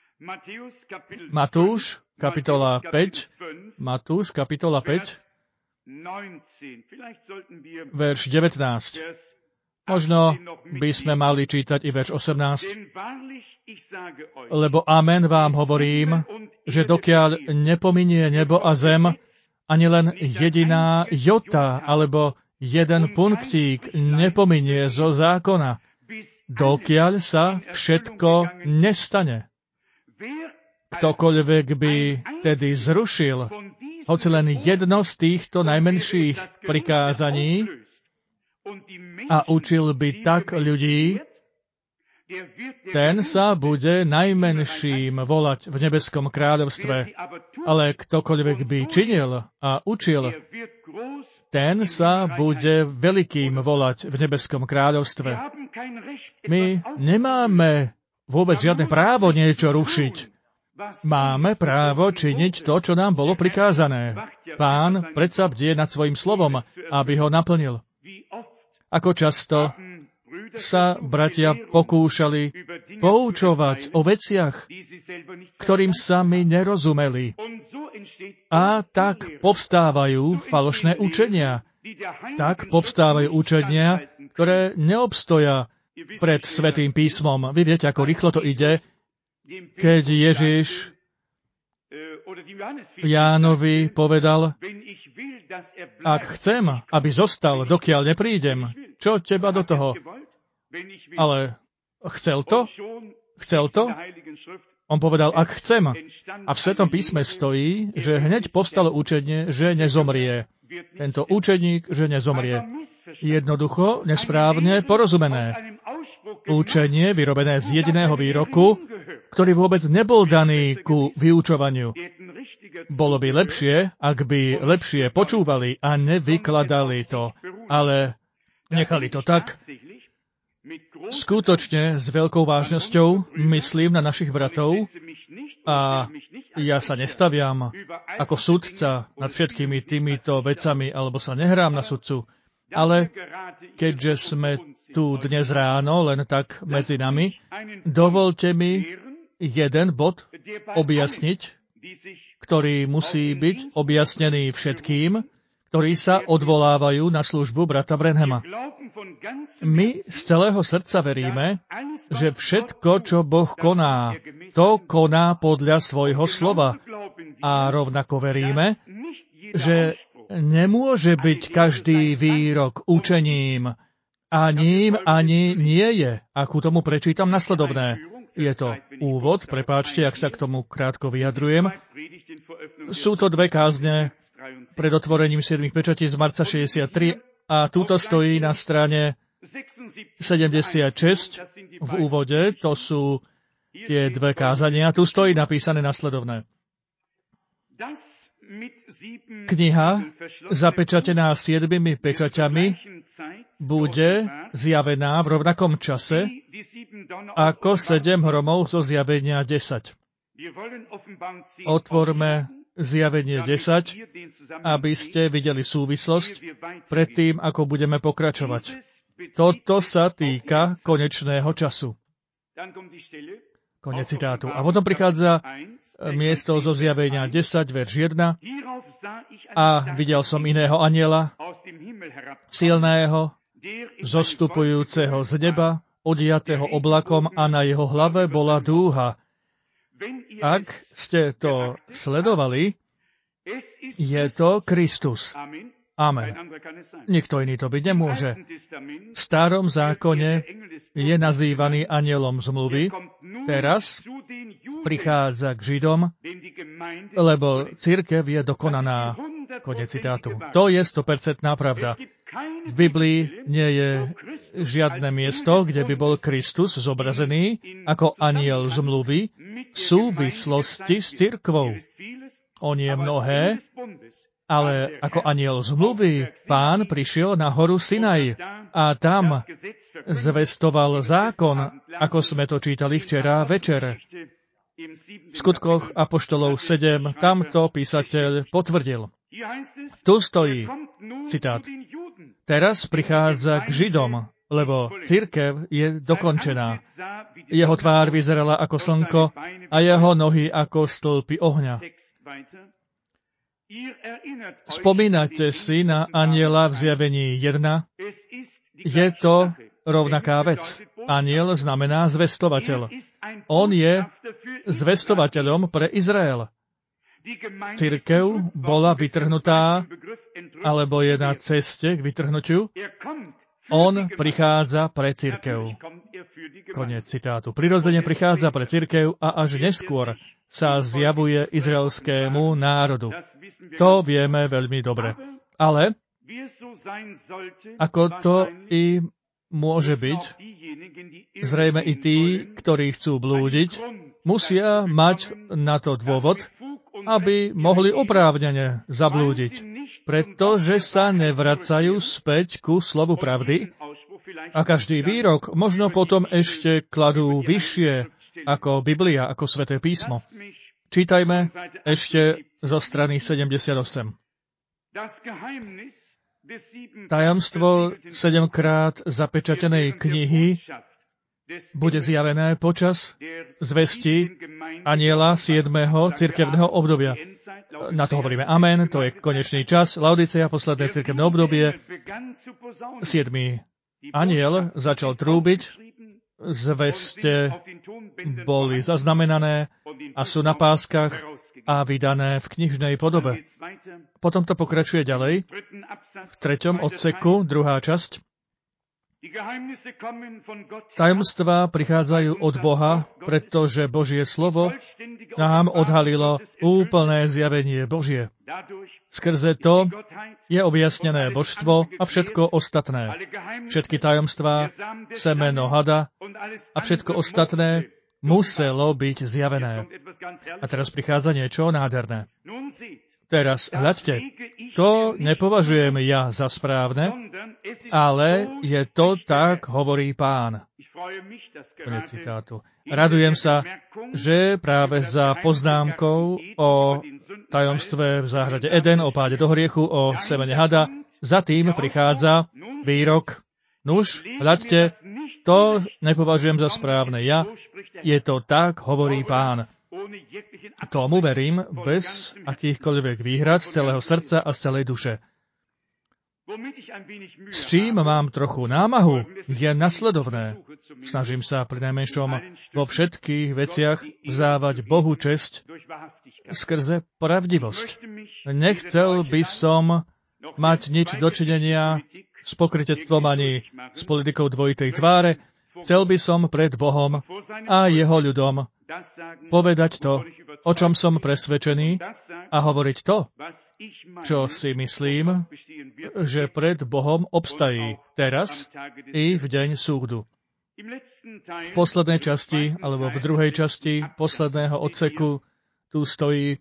Matúš, kapitola päť. Matúš, kapitola päť. Verš devätnásť. Možno by sme mali čítať i verš osemnásť. Lebo amen vám hovorím, že dokiaľ nepominie nebo a zem, ani len jediná jota alebo jeden punktík nepominie zo zákona, dokiaľ sa všetko nestane. Ktokoľvek by tedy zrušil hoci len jedno z týchto najmenších prikázaní a učil by tak ľudí, ten sa bude najmenším volať v nebeskom kráľovstve. Ale ktokoľvek by činil a učil, ten sa bude veľkým volať v nebeskom kráľovstve. My nemáme vôbec žiadne právo niečo rušiť. Máme právo činiť to, čo nám bolo prikázané. Pán predsa bdie nad svojím slovom, aby ho naplnil. Ako často sa bratia pokúšali poučovať o veciach, ktorým sami nerozumeli. A tak povstávajú falošné učenia. Tak povstávajú učenia, ktoré neobstoja pred Svätým písmom. Vy viete, ako rýchlo to ide, keď Ježiš Jánovi povedal: ak chcem, aby zostal, dokiaľ neprídem, čo teba do toho? Ale chcel to? Chcel to? On povedal, ak chcem. A v Svetom písme stojí, že hneď povstalo učenie, že nezomrie. Tento učeník, že nezomrie. Jednoducho, nesprávne porozumené. Učenie vyrobené z jediného výroku, ktorý vôbec nebol daný ku vyučovaniu. Bolo by lepšie, ak by lepšie počúvali a nevykladali to, ale nechali to tak. Skutočne s veľkou vážnosťou myslím na našich bratov a ja sa nestaviam ako sudca nad všetkými týmito vecami, alebo sa nehrám na sudcu, ale keďže sme tu dnes ráno, len tak medzi nami, dovolte mi jeden bod objasniť, ktorý musí byť objasnený všetkým, ktorí sa odvolávajú na službu brata Branhama. My z celého srdca veríme, že všetko, čo Boh koná, to koná podľa svojho slova. A rovnako veríme, že nemôže byť každý výrok učením, a ním ani nie je. A ku tomu prečítam nasledovné. Je to úvod, prepáčte, ak sa k tomu krátko vyjadrujem. Sú to dve kázne pred otvorením siedmich pečatí z marca šesťdesiattri a túto stojí na strane sedemdesiatšesť v úvode. To sú tie dve kázania. Tu stojí napísané nasledovné. Kniha, zapečatená siedmimi pečaťami, bude zjavená v rovnakom čase ako sedem hromov zo zjavenia desať. Otvorme zjavenie desať, aby ste videli súvislosť pred tým, ako budeme pokračovať. Toto sa týka konečného času. Konec citátu. A potom prichádza miesto zo zjavenia desať, verš jeden. A videl som iného anjela, silného, zostupujúceho z neba, odiatého oblakom a na jeho hlave bola dúha. Ak ste to sledovali, je to Kristus. Amen. Nikto iný to byť nemôže. V starom zákone je nazývaný anjelom zmluvy. Teraz prichádza k Židom, lebo cirkev je dokonaná. Konec citátu. To je sto percent pravda. V Biblii nie je žiadne miesto, kde by bol Kristus zobrazený ako anjel zmluvy v súvislosti s cirkvou. On je mnohé, ale ako anjel zmluvy, Pán prišiel na horu Sinaj a tam zvestoval zákon, ako sme to čítali včera večer. V skutkoch apoštolov sedem tamto písateľ potvrdil. Tu stojí, citát, teraz prichádza k Židom, lebo cirkev je dokončená. Jeho tvár vyzerala ako slnko a jeho nohy ako stĺpy ohňa. Spomínate si na anjela v zjavení jeden? Je to rovnaká vec. Anjel znamená zvestovateľ. On je zvestovateľom pre Izrael. Cirkev bola vytrhnutá, alebo je na ceste k vytrhnutiu. On prichádza pre cirkev. Koniec citátu. Prirodzene prichádza pre cirkev a až neskôr sa zjavuje izraelskému národu. To vieme veľmi dobre. Ale ako to i môže byť, zrejme i tí, ktorí chcú blúdiť, musia mať na to dôvod, aby mohli oprávnene zablúdiť, pretože sa nevracajú späť ku slovu pravdy a každý výrok možno potom ešte kladú vyššie ako Biblia, ako Sväté písmo. Čítajme ešte zo strany sedemdesiatosem. Tajomstvo sedemkrát zapečatenej knihy bude zjavené počas zvesti anjela siedmeho cirkevného obdobia. Na to hovoríme amen, to je konečný čas. Laodicea, posledné cirkevné obdobie. Siedmy anjel začal trúbiť, zveste boli zaznamenané a sú na páskach a vydané v knižnej podobe. Potom to pokračuje ďalej. V treťom odseku, druhá časť. Tajomstvá prichádzajú od Boha, pretože Božie slovo nám odhalilo úplné zjavenie Božie. Skrze to je objasnené božstvo a všetko ostatné. Všetky tajomstvá, semeno hada a všetko ostatné muselo byť zjavené. A teraz prichádza niečo nádherné. Teraz, hľadte, to nepovažujem ja za správne, ale je to tak, hovorí Pán. Konec citátu. Radujem sa, že práve za poznámkou o tajomstve v záhrade Eden, o páde do hriechu, o semene hada, za tým prichádza výrok. Nuž, hľadte, to nepovažujem za správne ja, je to tak, hovorí Pán. Tomu verím bez akýchkoľvek výhrad z celého srdca a z celej duše. S čím mám trochu námahu, je nasledovné. Snažím sa pri najmenšom vo všetkých veciach vzdávať Bohu česť skrze pravdivosť. Nechcel by som mať nič dočinenia s pokrytectvom ani s politikou dvojitej tváre. Chcel by som pred Bohom a jeho ľudom povedať to, o čom som presvedčený, a hovoriť to, čo si myslím, že pred Bohom obstají teraz i v deň súdu. V poslednej časti, alebo v druhej časti posledného odseku tu stojí: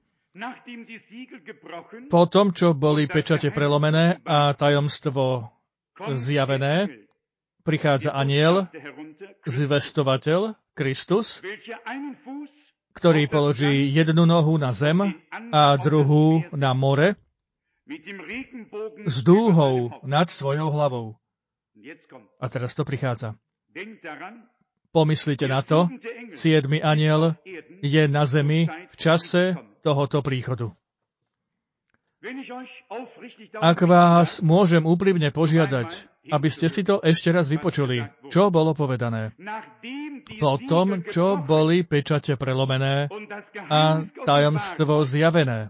po tom, čo boli pečate prelomené a tajomstvo zjavené, prichádza anjel, zvestovateľ, Kristus, ktorý položí jednu nohu na zem a druhú na more s dúhou nad svojou hlavou. A teraz to prichádza. Pomyslite na to, siedmy anjel je na zemi v čase tohoto príchodu. Ak vás môžem úprimne požiadať, aby ste si to ešte raz vypočuli, čo bolo povedané. Po tom, čo boli pečate prelomené a tajomstvo zjavené.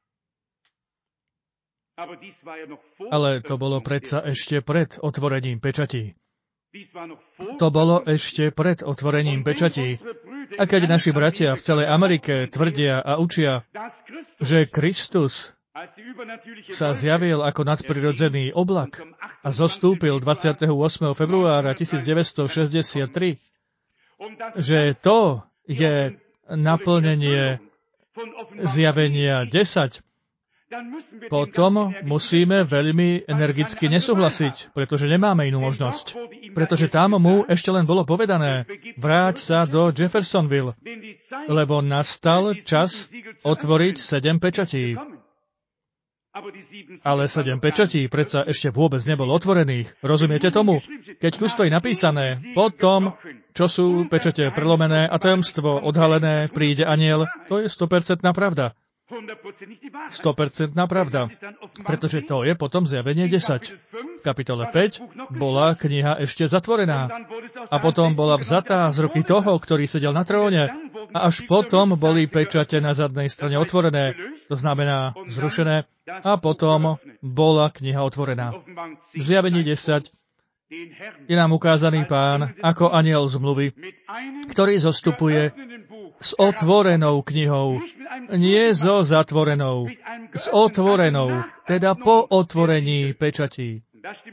Ale to bolo predsa ešte pred otvorením pečatí. To bolo ešte pred otvorením pečatí. A keď naši bratia v celej Amerike tvrdia a učia, že Kristus sa zjavil ako nadprirodzený oblak a zostúpil dvadsiateho ôsmeho februára tisícdeväťstošesťdesiattri, že to je naplnenie zjavenia desať, potom musíme veľmi energicky nesúhlasiť, pretože nemáme inú možnosť. Pretože tam mu ešte len bolo povedané: vráť sa do Jeffersonville, lebo nastal čas otvoriť sedem pečatí. Ale sedem pečatí predsa ešte vôbec nebolo otvorených. Rozumiete tomu? Keď tu stojí napísané: po tom, čo sú pečate prelomené a tajomstvo odhalené, príde anjel, to je sto percent pravda. sto percent pravda. Pretože to je potom zjavenie desať. V kapitole päť bola kniha ešte zatvorená. A potom bola vzatá z ruky toho, ktorý sedel na tróne. A až potom boli pečate na zadnej strane otvorené. To znamená zrušené. A potom bola kniha otvorená. V zjavení desať je nám ukázaný Pán ako anjel zmluvy, ktorý zostupuje s otvorenou knihou, nie so zatvorenou, s otvorenou, teda po otvorení pečatí.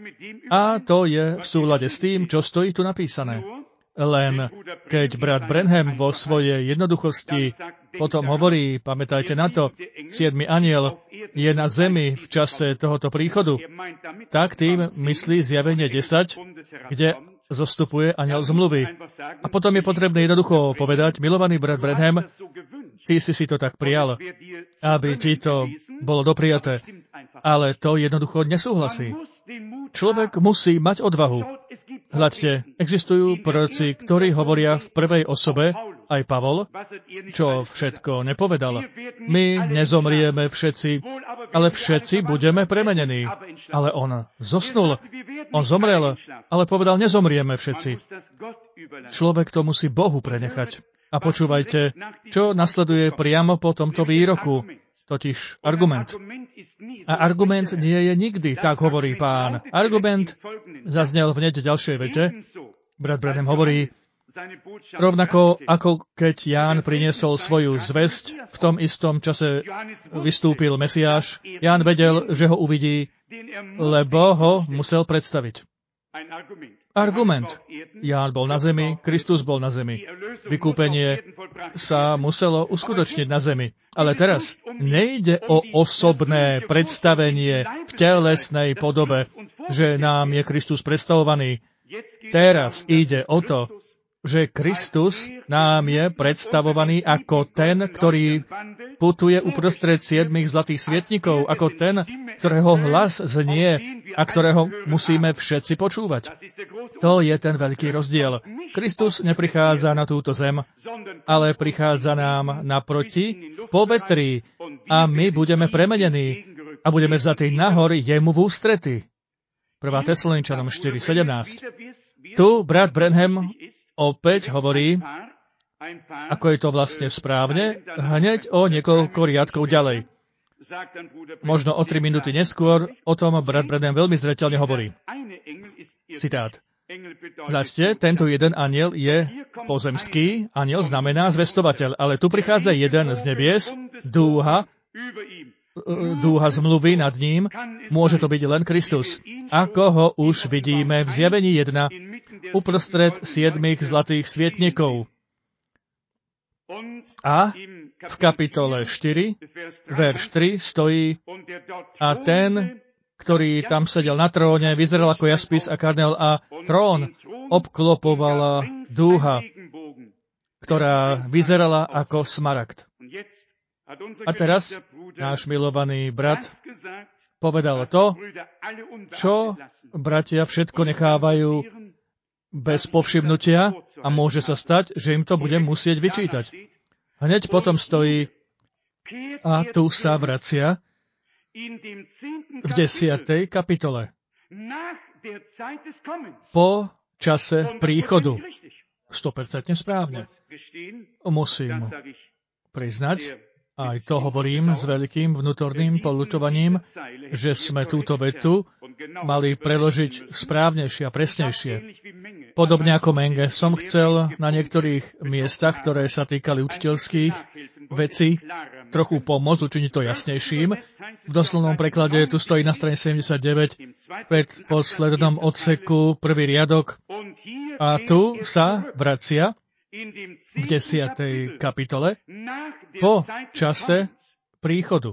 A to je v súlade s tým, čo stojí tu napísané. Len keď brat Branham vo svojej jednoduchosti potom hovorí, pamätajte na to, siedmy anjel je na zemi v čase tohoto príchodu, tak tým myslí zjavenie desať, kde zostupuje anjel zmluvy. A potom je potrebné jednoducho povedať: milovaný brat Branham, ty si si to tak prijal, aby ti to bolo doprijaté. Ale to jednoducho nesúhlasí. Človek musí mať odvahu. Hľadte, existujú proroci, ktorí hovoria v prvej osobe, aj Pavol, čo všetko nepovedal. My nezomrieme všetci, ale všetci budeme premenení. Ale on zosnul, on zomrel, ale povedal: nezomrieme všetci. Človek to musí Bohu prenechať. A počúvajte, čo nasleduje priamo po tomto výroku, totiž argument. A argument nie je nikdy, tak hovorí Pán. Argument zaznel hneď v ďalšej vete. Brat Branham hovorí: rovnako ako keď Ján priniesol svoju zvesť, v tom istom čase vystúpil Mesiáš. Ján vedel, že ho uvidí, lebo ho musel predstaviť. Argument. Ján bol na zemi, Kristus bol na zemi. Vykúpenie sa muselo uskutočniť na zemi. Ale teraz nejde o osobné predstavenie v telesnej podobe, že nám je Kristus predstavovaný. Teraz ide o to, že Kristus nám je predstavovaný ako ten, ktorý putuje uprostred siedmych zlatých svietnikov, ako ten, ktorého hlas znie a ktorého musíme všetci počúvať. To je ten veľký rozdiel. Kristus neprichádza na túto zem, ale prichádza nám naproti v povetrí a my budeme premenení a budeme vzatí nahor jemu v ústrety. prvá Tesaloničanom štyri sedemnásť. Tu brat Branham opäť hovorí, ako je to vlastne správne, hneď o niekoľko riadkov ďalej. Možno o tri minúty neskôr o tom brat Branham veľmi zreteľne hovorí. Citát. Začte, tento jeden anjel je pozemský, anjel znamená zvestovateľ, ale tu prichádza jeden z nebies, dúha, dúha zmluvy nad ním, môže to byť len Kristus. Ako ho už vidíme v zjavení jedna, uprostred siedmých zlatých svietnikov. A v kapitole štyri, verš tri stojí, a ten, ktorý tam sedel na tróne, vyzeral ako jaspis a karnel a trón obklopovala dúha, ktorá vyzerala ako smaragd. A teraz náš milovaný brat povedal to, čo bratia všetko nechávajú bez povšimnutia a môže sa stať, že im to bude musieť vyčítať. Hneď potom stojí a tu sa vracia v desiatej kapitole. Po čase príchodu. sto percent správne. Musím priznať, aj to hovorím s veľkým vnútorným poľutovaním, že sme túto vetu mali preložiť správnejšie a presnejšie. Podobne ako Menge som chcel na niektorých miestach, ktoré sa týkali učiteľských vecí, trochu pomôcť, učiniť to jasnejším. V doslovnom preklade tu stojí na strane sedemdesiatdeväť pred poslednom odseku prvý riadok a tu sa vracia v desiatej kapitole po čase príchodu.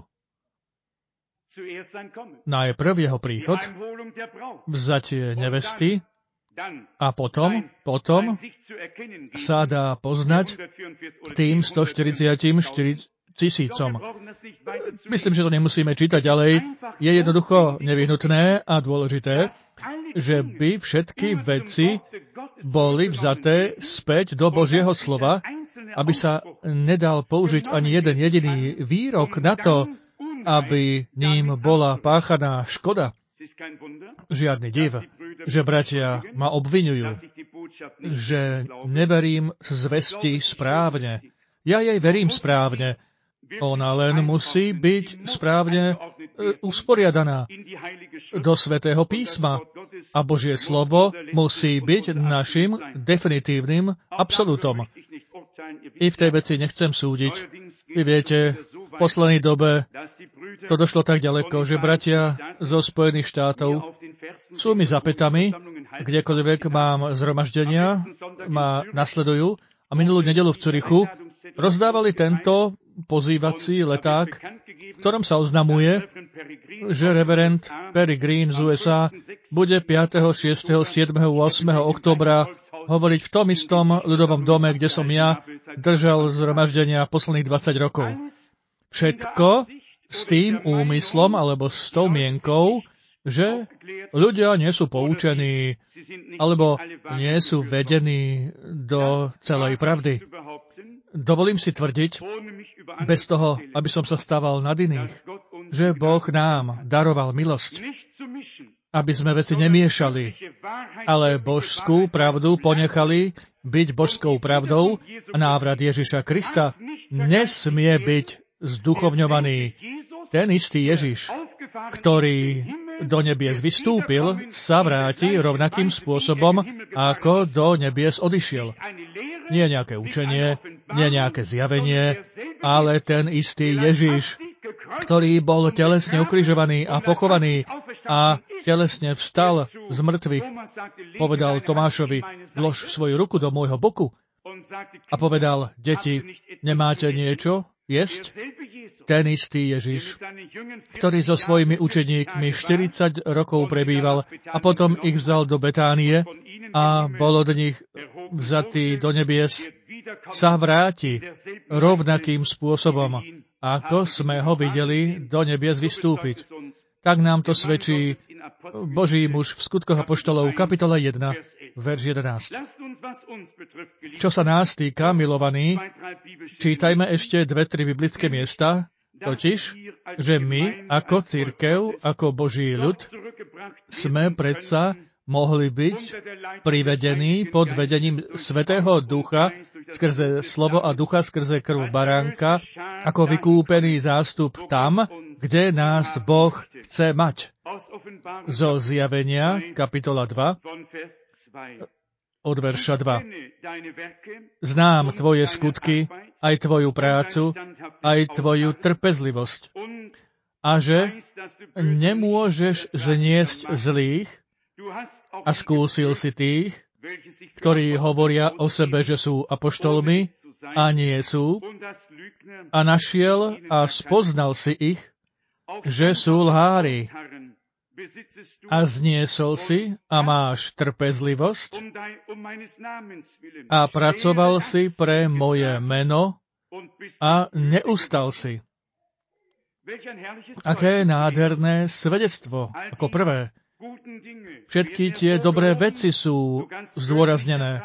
Najprv jeho príchod, vzatie nevesty a potom, potom sa dá poznať tým stoštyridsaťštyri tisícom. Myslím, že to nemusíme čítať ďalej. Je jednoducho nevyhnutné a dôležité, že by všetky veci boli vzaté späť do Božieho slova, aby sa nedal použiť ani jeden jediný výrok na to, aby ním bola páchaná škoda. Žiadny div, že bratia ma obviňujú, že neverím zvesti správne. Ja jej verím správne. Ona len musí byť správne usporiadaná do Svätého písma. A Božie slovo musí byť našim definitívnym absolútom. I v tej veci nechcem súdiť. Vy viete, v poslednej dobe to došlo tak ďaleko, že bratia zo Spojených štátov sú mi za pätami, kdekoľvek mám zhromaždenia, ma nasledujú a minulú nedeľu v Curichu rozdávali tento pozývací leták, v ktorom sa oznamuje, že reverend Perry Green z ú es á bude piateho, šiesteho, siedmeho, ôsmeho októbra hovoriť v tom istom ľudovom dome, kde som ja držal zhromaždenia posledných dvadsať rokov. Všetko s tým úmyslom alebo s tou mienkou, že ľudia nie sú poučení alebo nie sú vedení do celej pravdy. Dovolím si tvrdiť, bez toho, aby som sa stával nad iných, že Boh nám daroval milosť, aby sme veci nemiešali, ale božskú pravdu ponechali byť božskou pravdou a návrat Ježiša Krista nesmie byť zduchovňovaný. Ten istý Ježiš, ktorý do nebies vystúpil, sa vráti rovnakým spôsobom, ako do nebies odišiel. Nie nejaké učenie, nie nejaké zjavenie, ale ten istý Ježiš, ktorý bol telesne ukrižovaný a pochovaný a telesne vstal z mŕtvych, povedal Tomášovi, vlož svoju ruku do môjho boku a povedal, deti, nemáte niečo jesť? ten istý Ježiš, ktorý so svojimi učeníkmi štyridsať rokov prebýval a potom ich vzal do Betánie a bol od nich vzatý do nebies, sa vráti rovnakým spôsobom, ako sme ho videli do nebies vystúpiť. Tak nám to svedčí Boží muž v Skutkoch apoštolov, kapitola jeden, verš jedenásť. Čo sa nás týka, milovaní, čítajme ešte dve, tri biblické miesta, totiž, že my, ako cirkev, ako Boží ľud, sme predsa mohli byť privedení pod vedením Svätého Ducha skrze slovo a ducha, skrze krv baránka, ako vykúpený zástup tam, kde nás Boh chce mať. Zo Zjavenia, kapitola dva, od verša dva. Znám tvoje skutky, aj tvoju prácu, aj tvoju trpezlivosť. A že nemôžeš zniesť zlých, a skúsil si tých, ktorí hovoria o sebe, že sú apoštolmi a nie sú, a našiel a spoznal si ich, že sú lhári. A zniesol si a máš trpezlivosť a pracoval si pre moje meno a neustal si. Aké nádherné svedectvo, ako prvé. Všetky tie dobré veci sú zdôraznené.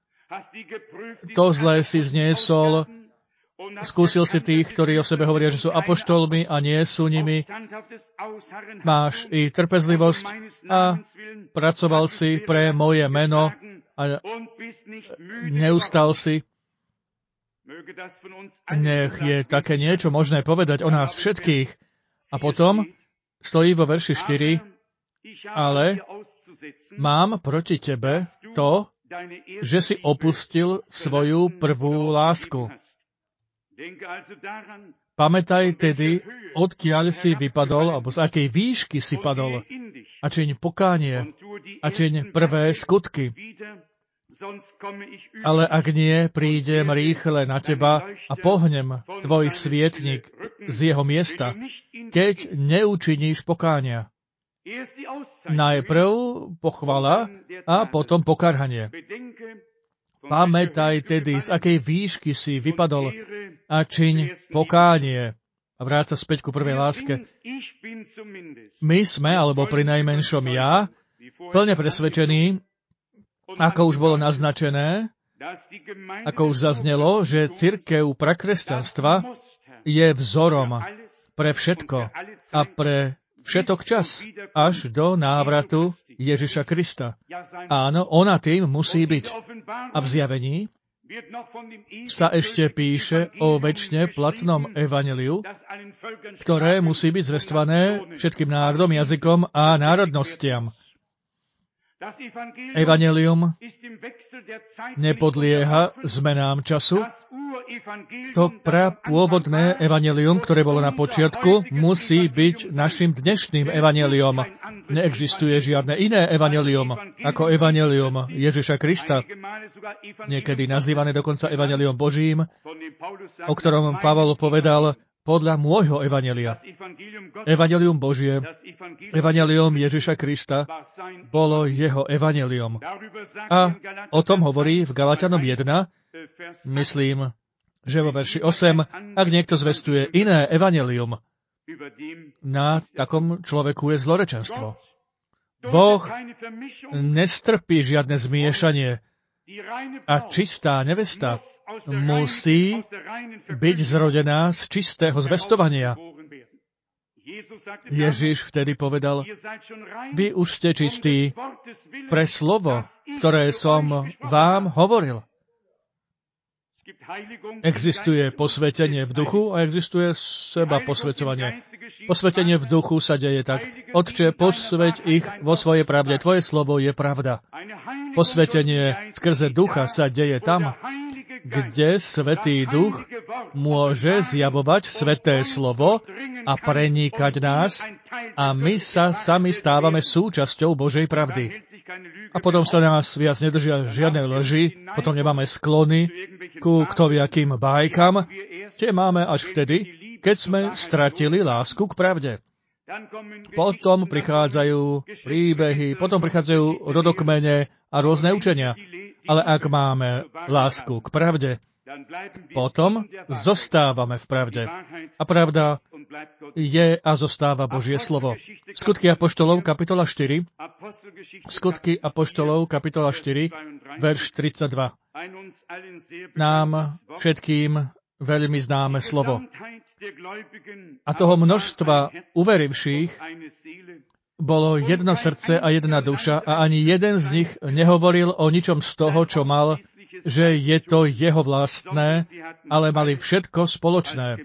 To zlé si zniesol, skúsil si tých, ktorí o sebe hovoria, že sú apoštolmi a nie sú nimi. Máš i trpezlivosť a pracoval si pre moje meno a neustal si. Nech je také niečo možné povedať o nás všetkých. A potom stojí vo verši štyri, ale mám proti tebe to, že si opustil svoju prvú lásku. Pamätaj tedy, odkiaľ si vypadol, alebo z akej výšky si padol, a čiň pokánie, a čiň prvé skutky. Ale ak nie, prídem rýchle na teba a pohnem tvoj svietnik z jeho miesta, keď neučiníš pokánia. Najprv pochvala a potom pokarhanie. Pamätaj tedy, z akej výšky si vypadol a čiň pokánie. A vráť sa späť ku prvej láske. My sme, alebo prinajmenšom ja, plne presvedčení, ako už bolo naznačené, ako už zaznelo, že cirkev prakresťanstva je vzorom pre všetko a pre všetok čas, až do návratu Ježiša Krista. Áno, ona tým musí byť. A v Zjavení sa ešte píše o večne platnom evanjeliu, ktoré musí byť zvestované všetkým národom, jazykom a národnostiam. Evanjelium nepodlieha zmenám času. To prapôvodné evanjelium, ktoré bolo na počiatku, musí byť našim dnešným evanjeliom. Neexistuje žiadne iné evanjelium ako evanjelium Ježiša Krista, niekedy nazývané dokonca evanjelium Božím, o ktorom Pavol povedal, podľa môjho evanjelia. Evanjelium Božie, evanjelium Ježiša Krista, bolo jeho evanjelium. A o tom hovorí v Galatianom jeden, myslím, že vo verši osem, ak niekto zvestuje iné evanjelium, na takom človeku je zlorečenstvo. Boh nestrpí žiadne zmiešanie a čistá nevesta musí byť zrodená z čistého zvestovania. Ježiš vtedy povedal, vy už ste čistí pre slovo, ktoré som vám hovoril. Existuje posvetenie v duchu a existuje seba posvecovanie. Posvetenie v duchu sa deje tak. Otče, posveť ich vo svojej pravde. Tvoje slovo je pravda. Posvetenie skrze ducha sa deje tam, kde Svätý Duch môže zjavovať Sväté slovo a prenikať nás a my sa sami stávame súčasťou Božej pravdy. A potom sa nás viac nedržia žiadne lži, potom nemáme sklony ku kto viakým bájkam. Tie máme až vtedy, keď sme stratili lásku k pravde. Potom prichádzajú príbehy, potom prichádzajú rodokmene a rôzne učenia. Ale ak máme lásku k pravde, potom zostávame v pravde. A pravda je a zostáva Božie slovo. Skutky apoštolov, kapitola štyri. Skutky apoštolov, kapitola štyri, verš tridsaťdva. Nám všetkým veľmi známe slovo. A toho množstva uverivších bolo jedno srdce a jedna duša a ani jeden z nich nehovoril o ničom z toho, čo mal, že je to jeho vlastné, ale mali všetko spoločné.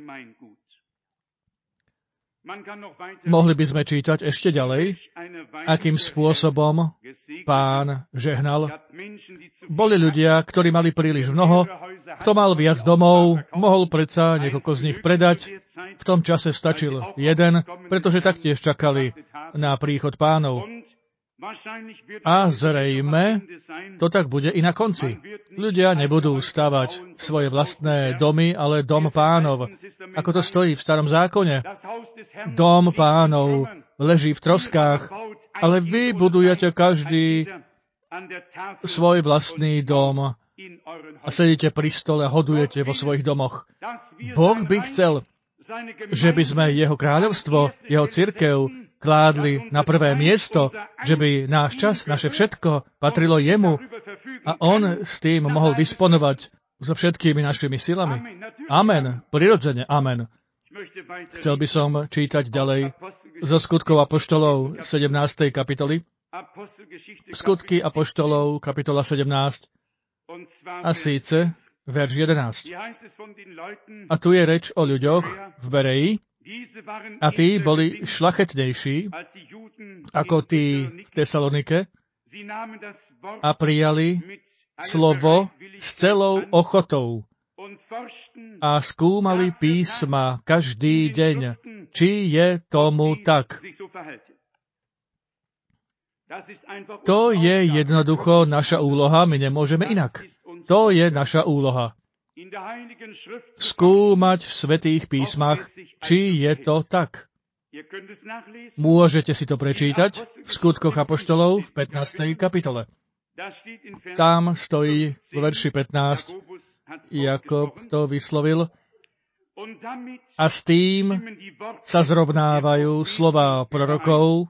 Mohli by sme čítať ešte ďalej, akým spôsobom Pán žehnal. Boli ľudia, ktorí mali príliš mnoho, kto mal viac domov, mohol predsa niekoľko z nich predať. V tom čase stačil jeden, pretože taktiež čakali na príchod Pánov. A zrejme to tak bude i na konci. Ľudia nebudú stavať svoje vlastné domy, ale dom Pánov. Ako to stojí v Starom zákone. Dom Pánov leží v troskách, ale vy budujete každý svoj vlastný dom a sedíte pri stole a hodujete vo svojich domoch. Boh by chcel, že by sme jeho kráľovstvo, jeho cirkev kládli na prvé miesto, že by náš čas, naše všetko patrilo jemu a on s tým mohol disponovať so všetkými našimi silami. Amen. Prirodzene, amen. Chcel by som čítať ďalej zo Skutkov apoštolov sedemnástej kapitoly. Skutky apoštolov, kapitola sedemnásť, a síce verš jedenásť. A tu je reč o ľuďoch v Bereji, a tí boli šlachetnejší ako tí v Tesalonike a prijali slovo s celou ochotou a skúmali písma každý deň, či je tomu tak. To je jednoducho naša úloha, my nemôžeme inak. To je naša úloha. Skúmať v svätých písmach, či je to tak. Môžete si to prečítať v Skutkoch apoštolov v pätnástej kapitole. Tam stojí v verši pätnásť, Jakob to vyslovil, a s tým sa zrovnávajú slová prorokov,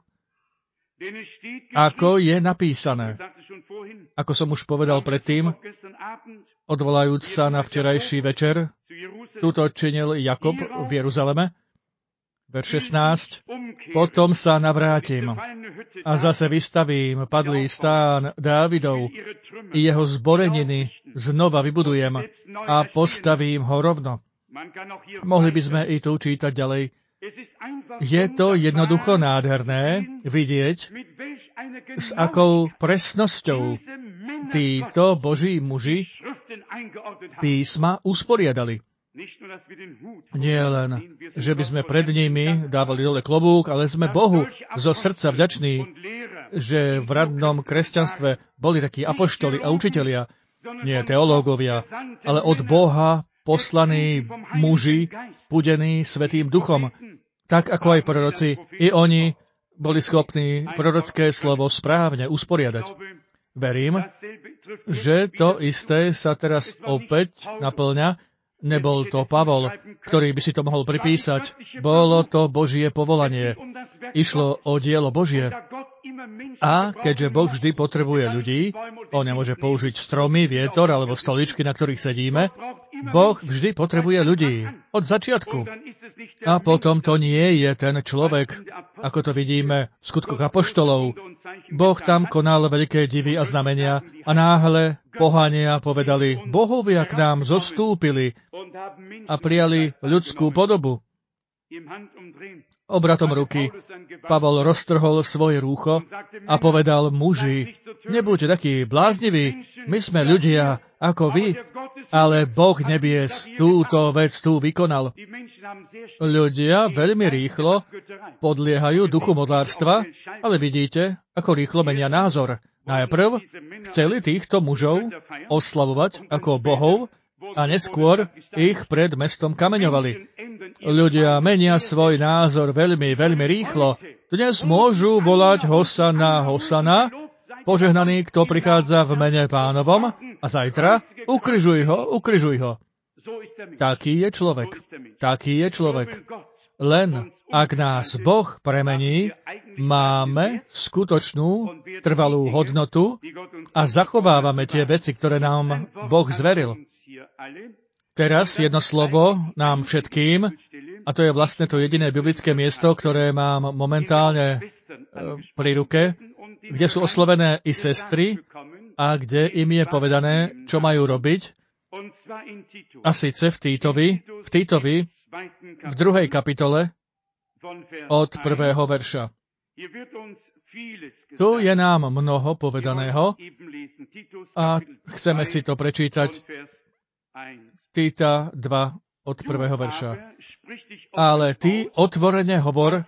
ako je napísané. Ako som už povedal predtým, odvolajúc sa na včerajší večer, túto činil Jakob v Jeruzaleme, verš šestnásť, potom sa navrátim a zase vystavím padlý stán Dávidov i jeho zboreniny znova vybudujem a postavím ho rovno. Mohli by sme i tu čítať ďalej. Je to jednoducho nádherné vidieť, s akou presnosťou títo Boží muži písma usporiadali. Nie len, že by sme pred nimi dávali dole klobúk, ale sme Bohu zo srdca vďační, že v radnom kresťanstve boli takí apoštoli a učitelia, nie teológovia, ale od Boha poslaní muži, pudení Svätým Duchom, tak ako aj proroci, i oni boli schopní prorocké slovo správne usporiadať. Verím, že to isté sa teraz opäť naplňa. Nebol to Pavol, ktorý by si to mohol pripísať. Bolo to Božie povolanie. Išlo o dielo Božie. A keďže Boh vždy potrebuje ľudí, on nemôže použiť stromy, vietor alebo stoličky, na ktorých sedíme, Boh vždy potrebuje ľudí. Od začiatku. A potom to nie je ten človek, ako to vidíme v Skutkoch apoštolov. Boh tam konal veľké divy a znamenia a náhle pohania povedali, bohovia k nám zostúpili a prijali ľudskú podobu. Obratom ruky Pavol roztrhol svoje rúcho a povedal, muži, nebuďte takí blázniví, my sme ľudia ako vy, ale Boh nebies túto vec tu vykonal. Ľudia veľmi rýchlo podliehajú duchu modlárstva, ale vidíte, ako rýchlo menia názor. Najprv chceli týchto mužov oslavovať ako bohov a neskôr ich pred mestom kameňovali. ľudia menia svoj názor veľmi, veľmi rýchlo. Dnes môžu volať Hosana, Hosana, požehnaný, kto prichádza v mene Pánovom, a zajtra ukrižuj ho, ukrižuj ho. Taký je človek. Taký je človek. Len ak nás Boh premení, máme skutočnú trvalú hodnotu a zachovávame tie veci, ktoré nám Boh zveril. Teraz jedno slovo nám všetkým, a to je vlastne to jediné biblické miesto, ktoré mám momentálne pri ruke, kde sú oslovené i sestry a kde im je povedané, čo majú robiť. A síce v Týtovi, v Týtovi, v druhej kapitole, od prvého verša. Tu je nám mnoho povedaného a chceme si to prečítať Týta dva od prvého verša. Ale ty otvorene hovor,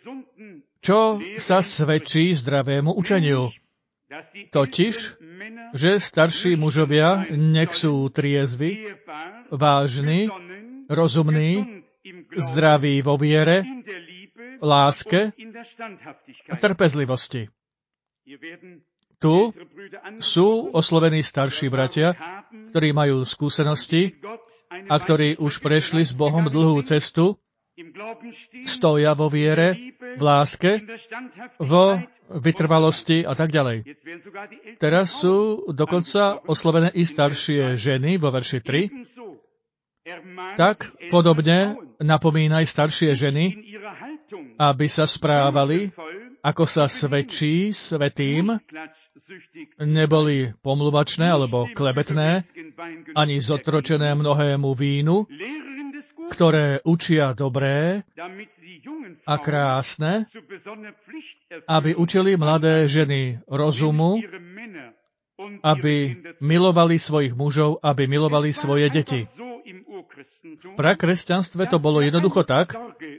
čo sa svedčí zdravému učeniu. Totiž, že starší mužovia nech sú triezvi, vážni, rozumní, zdraví vo viere, láske a trpezlivosti. Tu sú oslovení starší bratia, ktorí majú skúsenosti a ktorí už prešli s Bohom dlhú cestu, stoja vo viere, v láske, vo vytrvalosti a tak ďalej. Teraz sú dokonca oslovené i staršie ženy vo verši tri. Tak podobne napomínaj staršie ženy, aby sa správali, ako sa svedčí svätým, neboli pomluvačné alebo klebetné, ani zotročené mnohému vínu, ktoré učia dobré a krásne, aby učili mladé ženy rozumu, aby milovali svojich mužov, aby milovali svoje deti. V prakresťanstve to bolo jednoducho tak,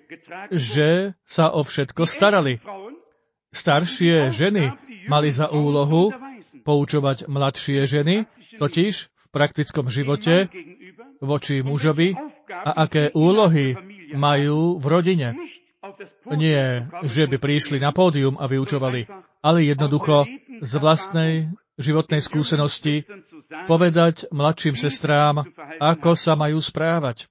že sa o všetko starali. Staršie ženy mali za úlohu poučovať mladšie ženy, totiž v praktickom živote voči mužovi a aké úlohy majú v rodine. Nie, že by prišli na pódium a vyučovali, ale jednoducho z vlastnej životnej skúsenosti povedať mladším sestrám, ako sa majú správať.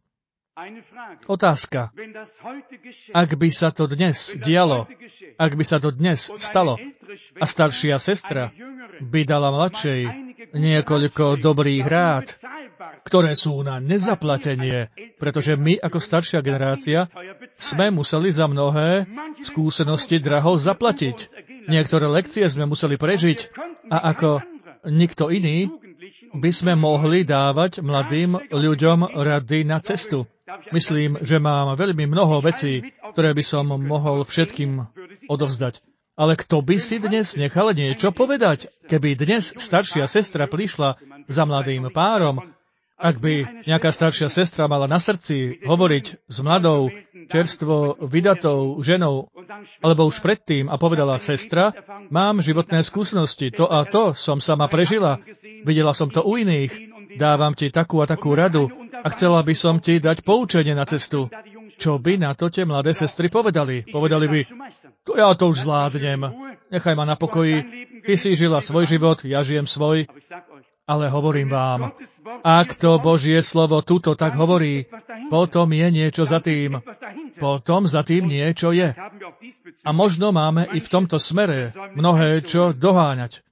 Otázka. Ak by sa to dnes dialo, ak by sa to dnes stalo a staršia sestra by dala mladšej niekoľko dobrých rád, ktoré sú na nezaplatenie, pretože my ako staršia generácia sme museli za mnohé skúsenosti draho zaplatiť. Niektoré lekcie sme museli prežiť a ako nikto iný by sme mohli dávať mladým ľuďom rady na cestu. Myslím, že mám veľmi mnoho vecí, ktoré by som mohol všetkým odovzdať. Ale kto by si dnes nechal niečo povedať? Keby dnes staršia sestra prišla za mladým párom, ak by nejaká staršia sestra mala na srdci hovoriť s mladou, čerstvo vydatou ženou, alebo už predtým a povedala, sestra, mám životné skúsenosti, to a to som sama prežila, videla som to u iných, dávam ti takú a takú radu a chcela by som ti dať poučenie na cestu. Čo by na to tie mladé sestry povedali? Povedali by, to ja to už zvládnem, nechaj ma na pokoji, ty si žila svoj život, ja žijem svoj. Ale hovorím vám, ak to Božie slovo tuto tak hovorí, potom je niečo za tým. Potom za tým niečo je. A možno máme i v tomto smere mnohé čo doháňať.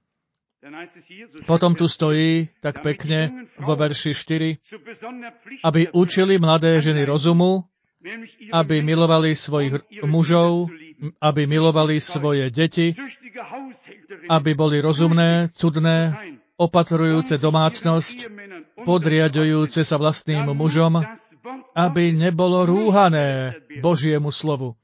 Potom tu stojí tak pekne vo verši štyri, aby učili mladé ženy rozumu, aby milovali svojich mužov, aby milovali svoje deti, aby boli rozumné, cudné, opatrujúce domácnosť, podriadujúce sa vlastným mužom, aby nebolo rúhané Božiemu slovu.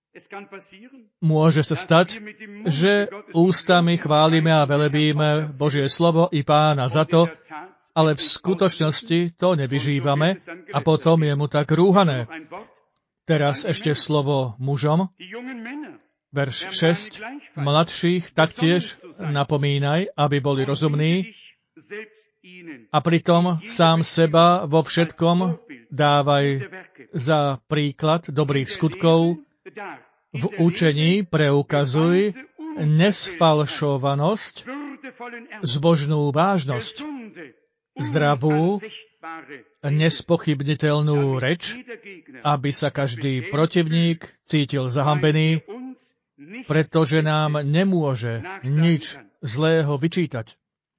Môže sa stať, že ústami chválime a velebíme Božie slovo i Pána za to, ale v skutočnosti to nevyžívame a potom je mu tak rúhané. Teraz ešte slovo mužom. Verš šesť. Mladších taktiež napomínaj, aby boli rozumní, a pritom sám seba vo všetkom dávaj za príklad dobrých skutkov. V učení preukazuj nesfalšovanosť, zbožnú vážnosť, zdravú, nespochybniteľnú reč, aby sa každý protivník cítil zahambený, pretože nám nemôže nič zlého vyčítať.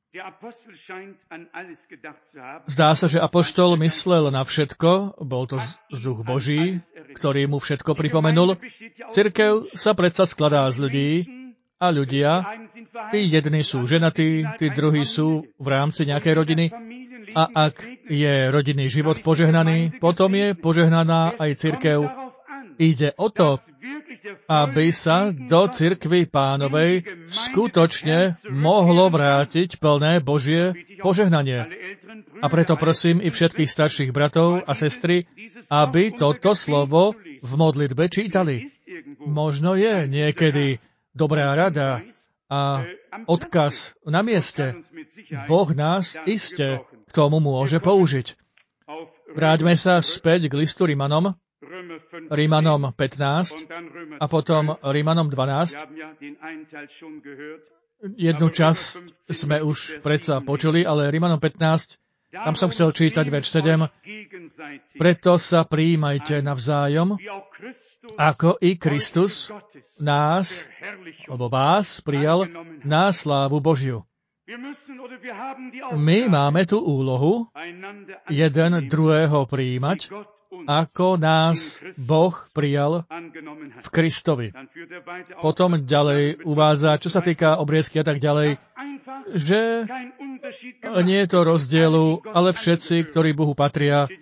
Zdá sa, že apoštol myslel na všetko, bol to duch Boží, ktorý mu všetko pripomenul. Cirkev sa predsa skladá z ľudí a ľudia, tí jedni sú ženatí, tí druhí sú v rámci nejakej rodiny a ak je rodinný život požehnaný, potom je požehnaná aj cirkev. Ide o to, aby sa do cirkvi Pánovej skutočne mohlo vrátiť plné Božie požehnanie. A preto prosím i všetkých starších bratov a sestry, aby toto slovo v modlitbe čítali. Možno je niekedy dobrá rada a odkaz na mieste. Boh nás iste k tomu môže použiť. Vráťme sa späť k listu Rimanom, Rimanom pätnásť a potom Rimanom dvanásť. Jednu časť sme už predsa počuli, ale Rimanom pätnásť, tam som chcel čítať verš sedem. Preto sa prijímajte navzájom, ako i Kristus nás, alebo vás, prijal na slávu Božiu. My máme tú úlohu jeden druhého prijímať, ako nás Boh prijal v Kristovi. Potom ďalej uvádza, čo sa týka obriezky a tak ďalej, že nie je to rozdielu, ale všetci, ktorí Bohu patria.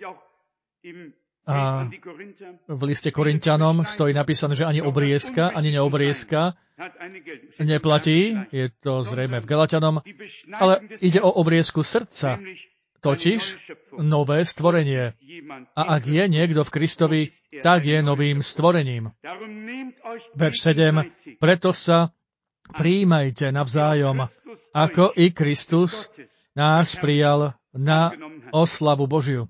A v liste Korinťanom stojí napísané, že ani obriezka, ani neobriezka neplatí. Je to zrejme v Galatianom, ale ide o obriezku srdca, totiž nové stvorenie. A ak je niekto v Kristovi, tak je novým stvorením. Verš sedem. Preto sa prijímajte navzájom, ako i Kristus nás prijal na oslavu Božiu.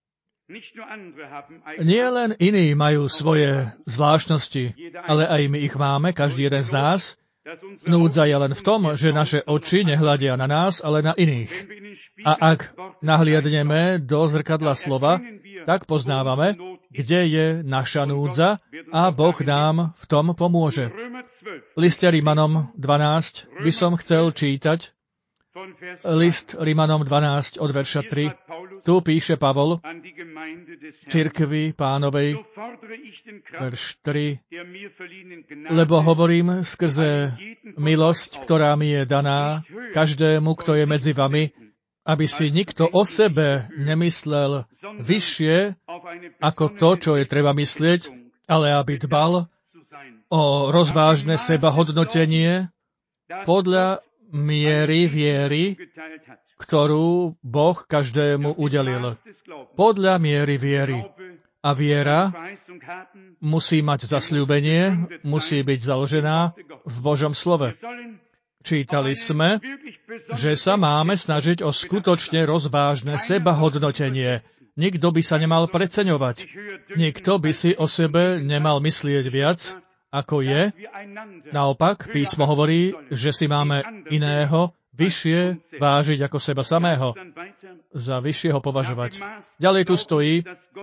Nie len iní majú svoje zvláštnosti, ale aj my ich máme, každý jeden z nás. Núdza je len v tom, že naše oči nehľadia na nás, ale na iných. A ak nahliadneme do zrkadla slova, tak poznávame, kde je naša núdza a Boh nám v tom pomôže. V liste Rimanom dvanásť by som chcel čítať list Rimanom dvanásť od verša tri. Tu píše Pavol cirkvi Pánovej, verš tri, lebo hovorím skrze milosť, ktorá mi je daná, každému, kto je medzi vami, aby si nikto o sebe nemyslel vyššie ako to, čo je treba myslieť, ale aby dbal o rozvážne sebahodnotenie podľa miery viery, ktorú Boh každému udelil. Podľa miery viery. A viera musí mať zasľúbenie, musí byť založená v Božom slove. Čítali sme, že sa máme snažiť o skutočne rozvážne sebahodnotenie. Nikto by sa nemal preceňovať. Nikto by si o sebe nemal myslieť viac, ako je. Naopak, písmo hovorí, že si máme iného vyššie vážiť ako seba samého, za vyššieho považovať. Ďalej tu stojí,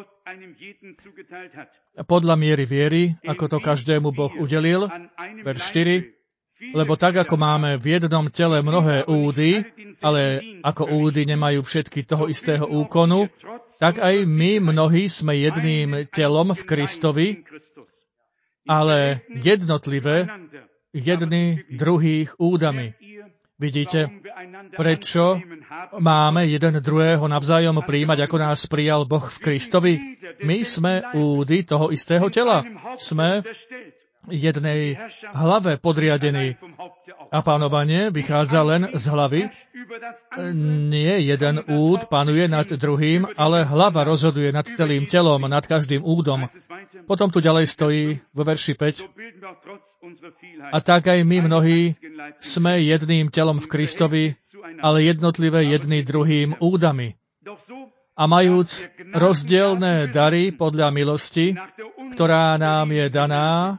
podľa miery viery, ako to každému Boh udelil, verš štyri, lebo tak, ako máme v jednom tele mnohé údy, ale ako údy nemajú všetky toho istého úkonu, tak aj my mnohí sme jedným telom v Kristovi, ale jednotlivé jedni druhých údami. Vidíte, prečo máme jeden druhého navzájom prijímať, ako nás prijal Boh v Kristovi? My sme údy toho istého tela. Sme jednej hlave podriadení. A panovanie vychádza len z hlavy. Nie jeden úd panuje nad druhým, ale hlava rozhoduje nad celým telom, nad každým údom. Potom tu ďalej stojí vo verši päť. A tak aj my mnohí sme jedným telom v Kristovi ale jednotlivé jedný druhým údami. A majúc rozdielne dary podľa milosti, ktorá nám je daná,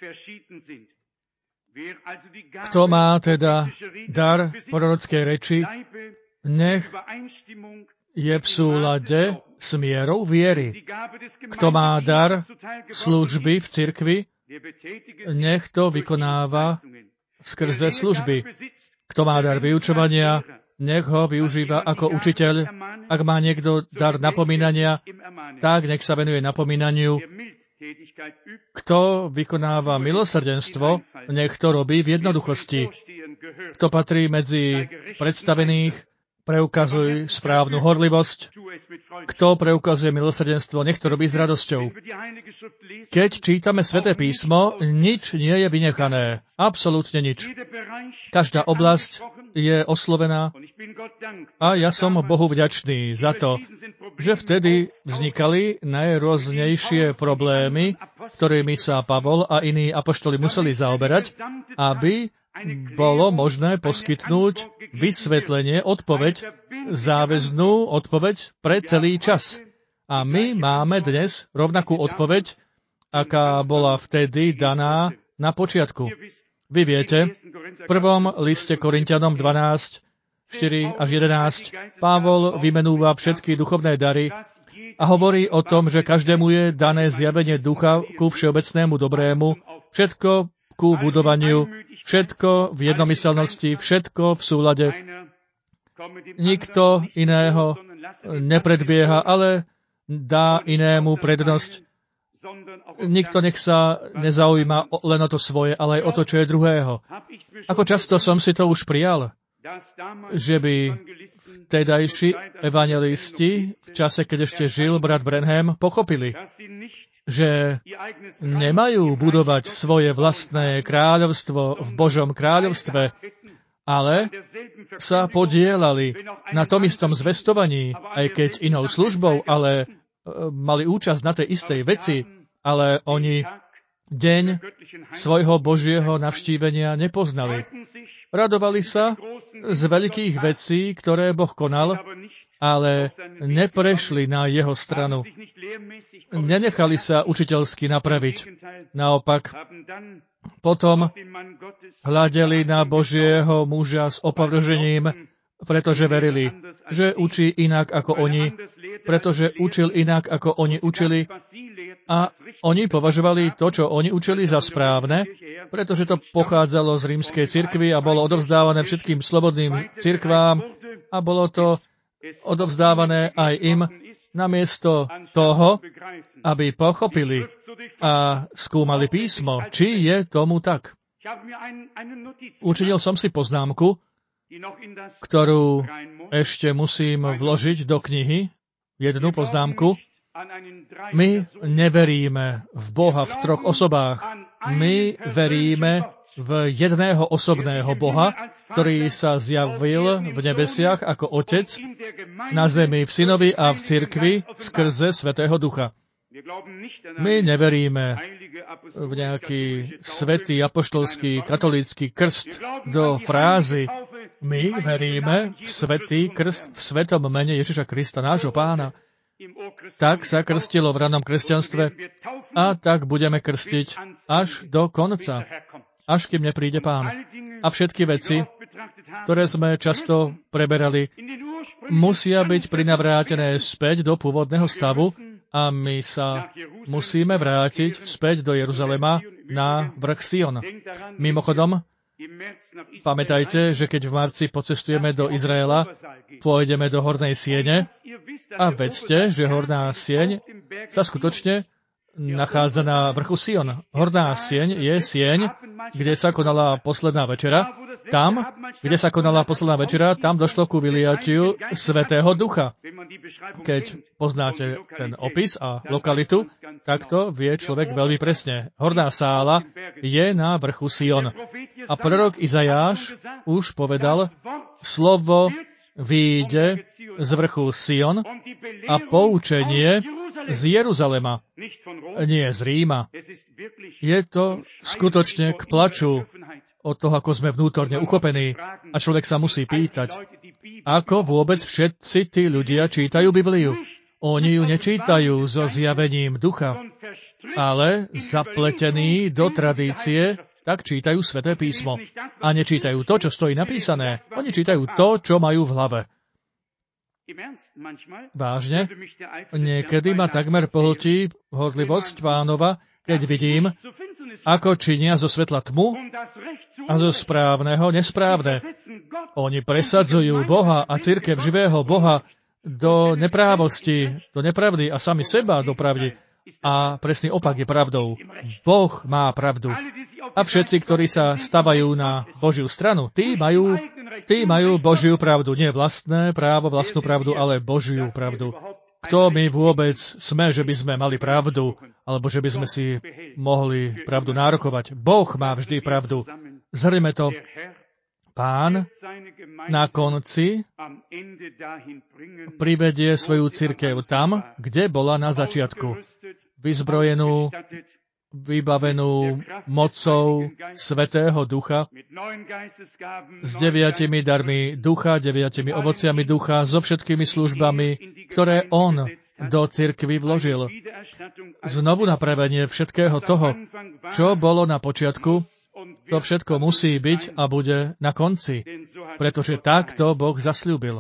kto má teda dar prorockej reči, nech je v súlade s mierou viery. Kto má dar služby v cirkvi, nech to vykonáva skrze služby. Kto má dar vyučovania, nech ho využíva ako učiteľ. Ak má niekto dar napomínania, tak nech sa venuje napomínaniu. Kto vykonáva milosrdenstvo, nech to robí v jednoduchosti. Kto patrí medzi predstavených, preukazuj správnu horlivosť. Kto preukazuje milosrdenstvo, nech to robí s radosťou. Keď čítame Sväté písmo, nič nie je vynechané. Absolútne nič. Každá oblasť je oslovená a ja som Bohu vďačný za to, že vtedy vznikali najrôznejšie problémy, ktorými sa Pavol a iní apoštoli museli zaoberať, aby bolo možné poskytnúť vysvetlenie, odpoveď, záväznú odpoveď pre celý čas. A my máme dnes rovnakú odpoveď, aká bola vtedy daná na počiatku. Vy viete, v prvom liste Korinťanom dvanásť, štyri až jedenásť, Pavol vymenúva všetky duchovné dary a hovorí o tom, že každému je dané zjavenie ducha ku všeobecnému dobrému, všetko ku budovaniu, všetko v jednomyselnosti, všetko v súlade. Nikto iného nepredbieha, ale dá inému prednosť. Nikto nech sa nezaujíma len o to svoje, ale aj o to, čo je druhého. Ako často som si to už prijal, že by vtedajší evangelisti v čase, keď ešte žil brat Branham, pochopili, že nemajú budovať svoje vlastné kráľovstvo v Božom kráľovstve, ale sa podielali na tom istom zvestovaní, aj keď inou službou, ale mali účasť na tej istej veci, ale oni deň svojho Božieho navštívenia nepoznali. Radovali sa z veľkých vecí, ktoré Boh konal, ale neprešli na jeho stranu. Nenechali sa učiteľsky napraviť. Naopak, potom hľadeli na Božieho muža s opovržením, pretože verili, že učí inak ako oni, pretože učil inak ako oni učili a oni považovali to, čo oni učili, za správne, pretože to pochádzalo z rímskej cirkvi a bolo odovzdávané všetkým slobodným cirkvám a bolo to odovzdávané aj im namiesto toho, aby pochopili a skúmali písmo, či je tomu tak. Učinil som si poznámku, ktorú ešte musím vložiť do knihy, jednu poznámku. My neveríme v Boha v troch osobách. My veríme v jedného osobného Boha, ktorý sa zjavil v nebesiach ako Otec, na zemi v Synovi a v cirkvi skrze Svätého Ducha. My neveríme v nejaký svätý, apoštolský, katolícky krst do frázy. My veríme v svätý krst v svetom mene Ježiša Krista, nášho Pána. Tak sa krstilo v ranom kresťanstve a tak budeme krstiť až do konca, až kým nepríde Pán. A všetky veci, ktoré sme často preberali, musia byť prinavrátené späť do pôvodného stavu a my sa musíme vrátiť späť do Jeruzalema na vrch Sion. Mimochodom, pamätajte, že keď v marci pocestujeme do Izraela, pôjdeme do Hornej siene a vedzte, že Horná sieň sa skutočne nachádza na vrchu Sion. Horná sieň je sieň, kde sa konala posledná večera. Tam, kde sa konala posledná večera, tam došlo ku vyliatiu Svätého Ducha. Keď poznáte ten opis a lokalitu, tak to vie človek veľmi presne. Horná sála je na vrchu Sion. A prorok Izajáš už povedal, slovo vyjde z vrchu Sion a poučenie z Jeruzalema, nie z Ríma. Je to skutočne k plaču od toho, ako sme vnútorne uchopení. A človek sa musí pýtať, ako vôbec všetci tí ľudia čítajú Bibliu. Oni ju nečítajú so zjavením ducha, ale zapletení do tradície, tak čítajú Sväté písmo. A nečítajú to, čo stojí napísané. Oni čítajú to, čo majú v hlave. Vážne? Niekedy ma takmer pohltí horlivosť Pánova, keď vidím, ako činia zo svetla tmu a zo správneho nesprávne. Oni presadzujú Boha a cirkev živého Boha do neprávosti, do nepravdy a sami seba do pravdy. A presný opak je pravdou. Boh má pravdu. A všetci, ktorí sa stavajú na Božiu stranu, tí majú, tí majú Božiu pravdu. Nie vlastné právo, vlastnú pravdu, ale Božiu pravdu. Kto my vôbec sme, že by sme mali pravdu, alebo že by sme si mohli pravdu nárokovať? Boh má vždy pravdu. Zhrňme to. Pán na konci privedie svoju cirkev tam, kde bola na začiatku. Vyzbrojenú, vybavenú mocou Svätého Ducha, s deviatimi darmi ducha, deviatimi ovociami ducha, so všetkými službami, ktoré on do cirkvi vložil. Znovu napravenie všetkého toho, čo bolo na počiatku, to všetko musí byť a bude na konci, pretože takto Boh zasľúbil.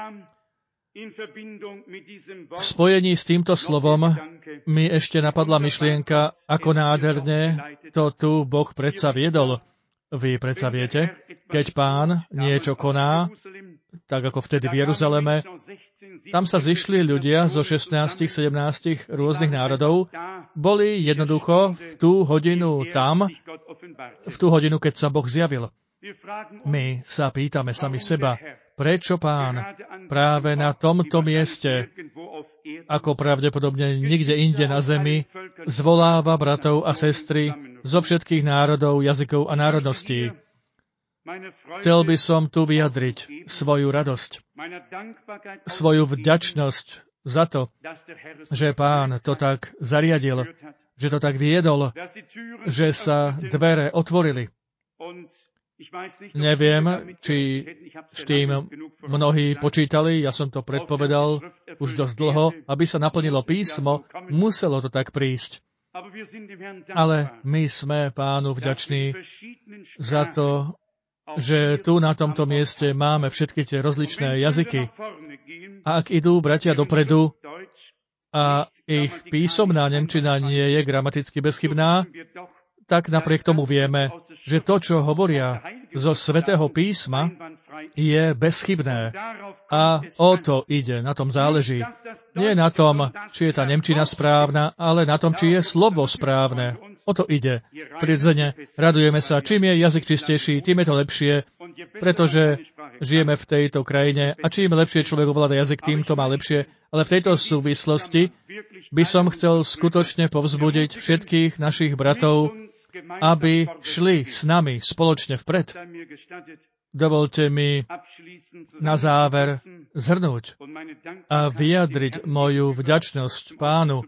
V spojení s týmto slovom mi ešte napadla myšlienka, ako nádherne to tu Boh predsa viedol. Vy predsa viete, keď Pán niečo koná, tak ako vtedy v Jeruzaleme, tam sa zišli ľudia zo šestnásť sedemnásť rôznych národov, boli jednoducho v tú hodinu tam, v tú hodinu, keď sa Boh zjavil. My sa pýtame sami seba, prečo Pán práve na tomto mieste, ako pravdepodobne nikde inde na zemi, zvoláva bratov a sestry zo všetkých národov, jazykov a národností. Chcel by som tu vyjadriť svoju radosť, svoju vďačnosť za to, že Pán to tak zariadil, že to tak viedol, že sa dvere otvorili. Neviem, či s tým mnohí počítali, ja som to predpovedal už dosť dlho, aby sa naplnilo písmo, muselo to tak prísť. Ale my sme Pánu vďační za to, že tu na tomto mieste máme všetky tie rozličné jazyky. A ak idú bratia dopredu a ich písomná nemčina nie je gramaticky bezchybná, tak napriek tomu vieme, že to, čo hovoria zo Svätého písma, je bezchybné. A o to ide, na tom záleží. Nie na tom, či je tá nemčina správna, ale na tom, či je slovo správne. O to ide. Prirodzene radujeme sa, čím je jazyk čistejší, tým je to lepšie, pretože žijeme v tejto krajine a čím lepšie človek ovláda jazyk, tým to má lepšie. Ale v tejto súvislosti by som chcel skutočne povzbudiť všetkých našich bratov, aby šli s nami spoločne vpred. Dovolte mi na záver zhrnúť a vyjadriť moju vďačnosť Pánu.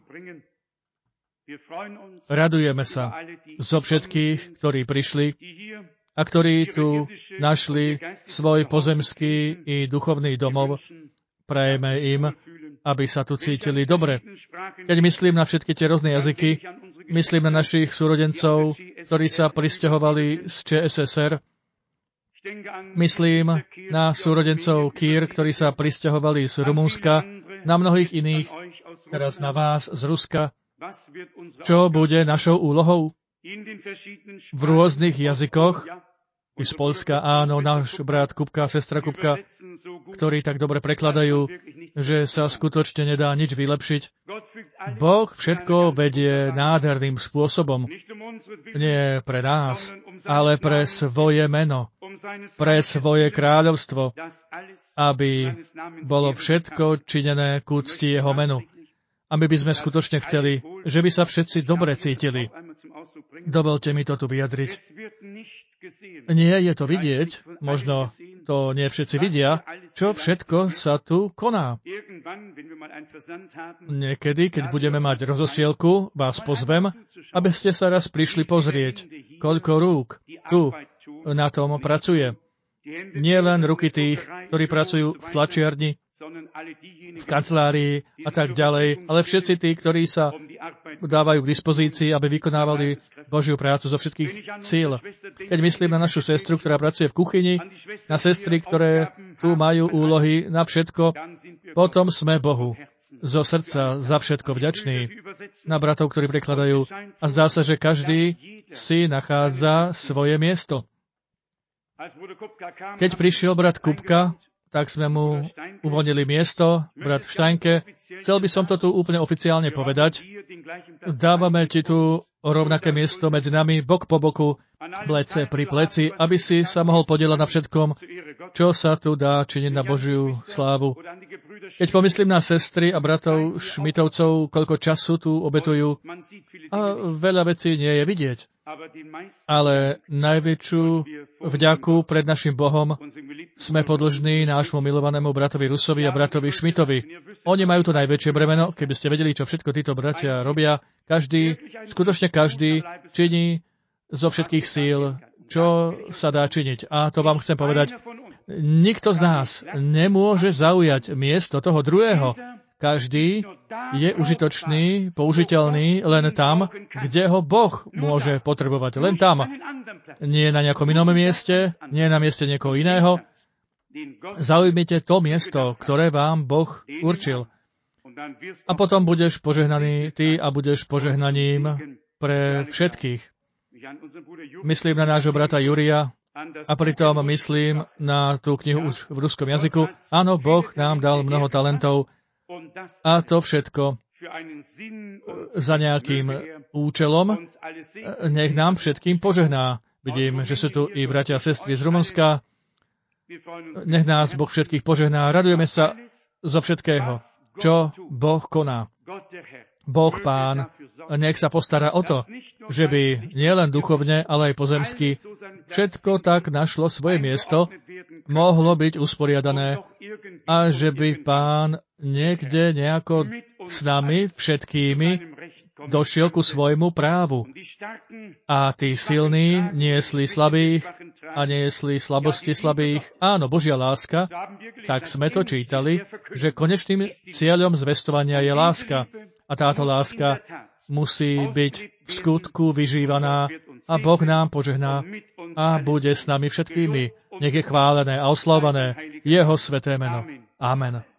Radujeme sa zo všetkých, ktorí prišli a ktorí tu našli svoj pozemský i duchovný domov. Prajeme im, aby sa tu cítili dobre. Keď myslím na všetky tie rôzne jazyky, myslím na našich súrodencov, ktorí sa prisťahovali z Č S S R. Myslím na súrodencov Kýr, ktorí sa prisťahovali z Rumunska, na mnohých iných, teraz na vás z Ruska. Čo bude našou úlohou? V rôznych jazykoch, i z Polska, áno, náš brat Kupka, sestra Kupka, ktorí tak dobre prekladajú, že sa skutočne nedá nič vylepšiť. Boh všetko vedie nádherným spôsobom. Nie pre nás, ale pre svoje meno, pre svoje kráľovstvo, aby bolo všetko činené k úcti jeho menu. A my by sme skutočne chceli, že by sa všetci dobre cítili. Dovolte mi to tu vyjadriť. Nie je to vidieť, možno to nie všetci vidia, čo všetko sa tu koná. Niekedy, keď budeme mať rozosielku, vás pozvem, aby ste sa raz prišli pozrieť, koľko rúk tu na tom pracuje. Nie len ruky tých, ktorí pracujú v tlačiarni, v kancelárii a tak ďalej, ale všetci tí, ktorí sa dávajú k dispozícii, aby vykonávali Božiu prácu zo všetkých síl. Keď myslím na našu sestru, ktorá pracuje v kuchyni, na sestry, ktoré tu majú úlohy na všetko, potom sme Bohu zo srdca za všetko vďační. Na bratov, ktorí prekladajú. A zdá sa, že každý si nachádza svoje miesto. Keď prišiel brat Kupka, tak sme mu uvoľnili miesto, brat v Štajnke. Chcel by som to tu úplne oficiálne povedať. Dávame ti tu rovnaké miesto medzi nami, bok po boku, plece pri pleci, aby si sa mohol podieľať na všetkom, čo sa tu dá činiť na Božiu slávu. Keď pomyslím na sestry a bratov Šmitovcov, koľko času tu obetujú, a veľa vecí nie je vidieť. Ale najväčšiu vďaku pred našim Bohom sme podĺžní nášmu milovanému bratovi Rusovi a bratovi Šmitovi. Oni majú to najväčšie bremeno, keby ste vedeli, čo všetko títo bratia robia. Každý, skutočne každý činí zo všetkých síl, čo sa dá činiť. A to vám chcem povedať, nikto z nás nemôže zaujať miesto toho druhého. Každý je užitočný, použiteľný len tam, kde ho Boh môže potrebovať. Len tam. Nie na nejakom inom mieste, nie na mieste niekoho iného. Zaujmite to miesto, ktoré vám Boh určil. A potom budeš požehnaný ty a budeš požehnaním pre všetkých. Myslím na nášho brata Júria a pritom myslím na tú knihu už v ruskom jazyku. Áno, Boh nám dal mnoho talentov, a to všetko za nejakým účelom. Nech nám všetkým požehná. Vidím, že sú tu i bratia a sestry z Rumunska. Nech nás Boh všetkých požehná. Radujeme sa zo všetkého, čo Boh koná. Boh Pán, nech sa postará o to, že by nielen duchovne, ale aj pozemsky všetko tak našlo svoje miesto, mohlo byť usporiadané a že by Pán niekde nejako s nami všetkými došiel ku svojmu právu. A tí silní niesli slabých a niesli slabosti slabých. Áno, Božia láska, tak sme to čítali, že konečným cieľom zvestovania je láska. A táto láska musí byť v skutku vyžívaná a Boh nám požehná a bude s nami všetkými. Nech je chválené a oslávané jeho sväté meno. Amen.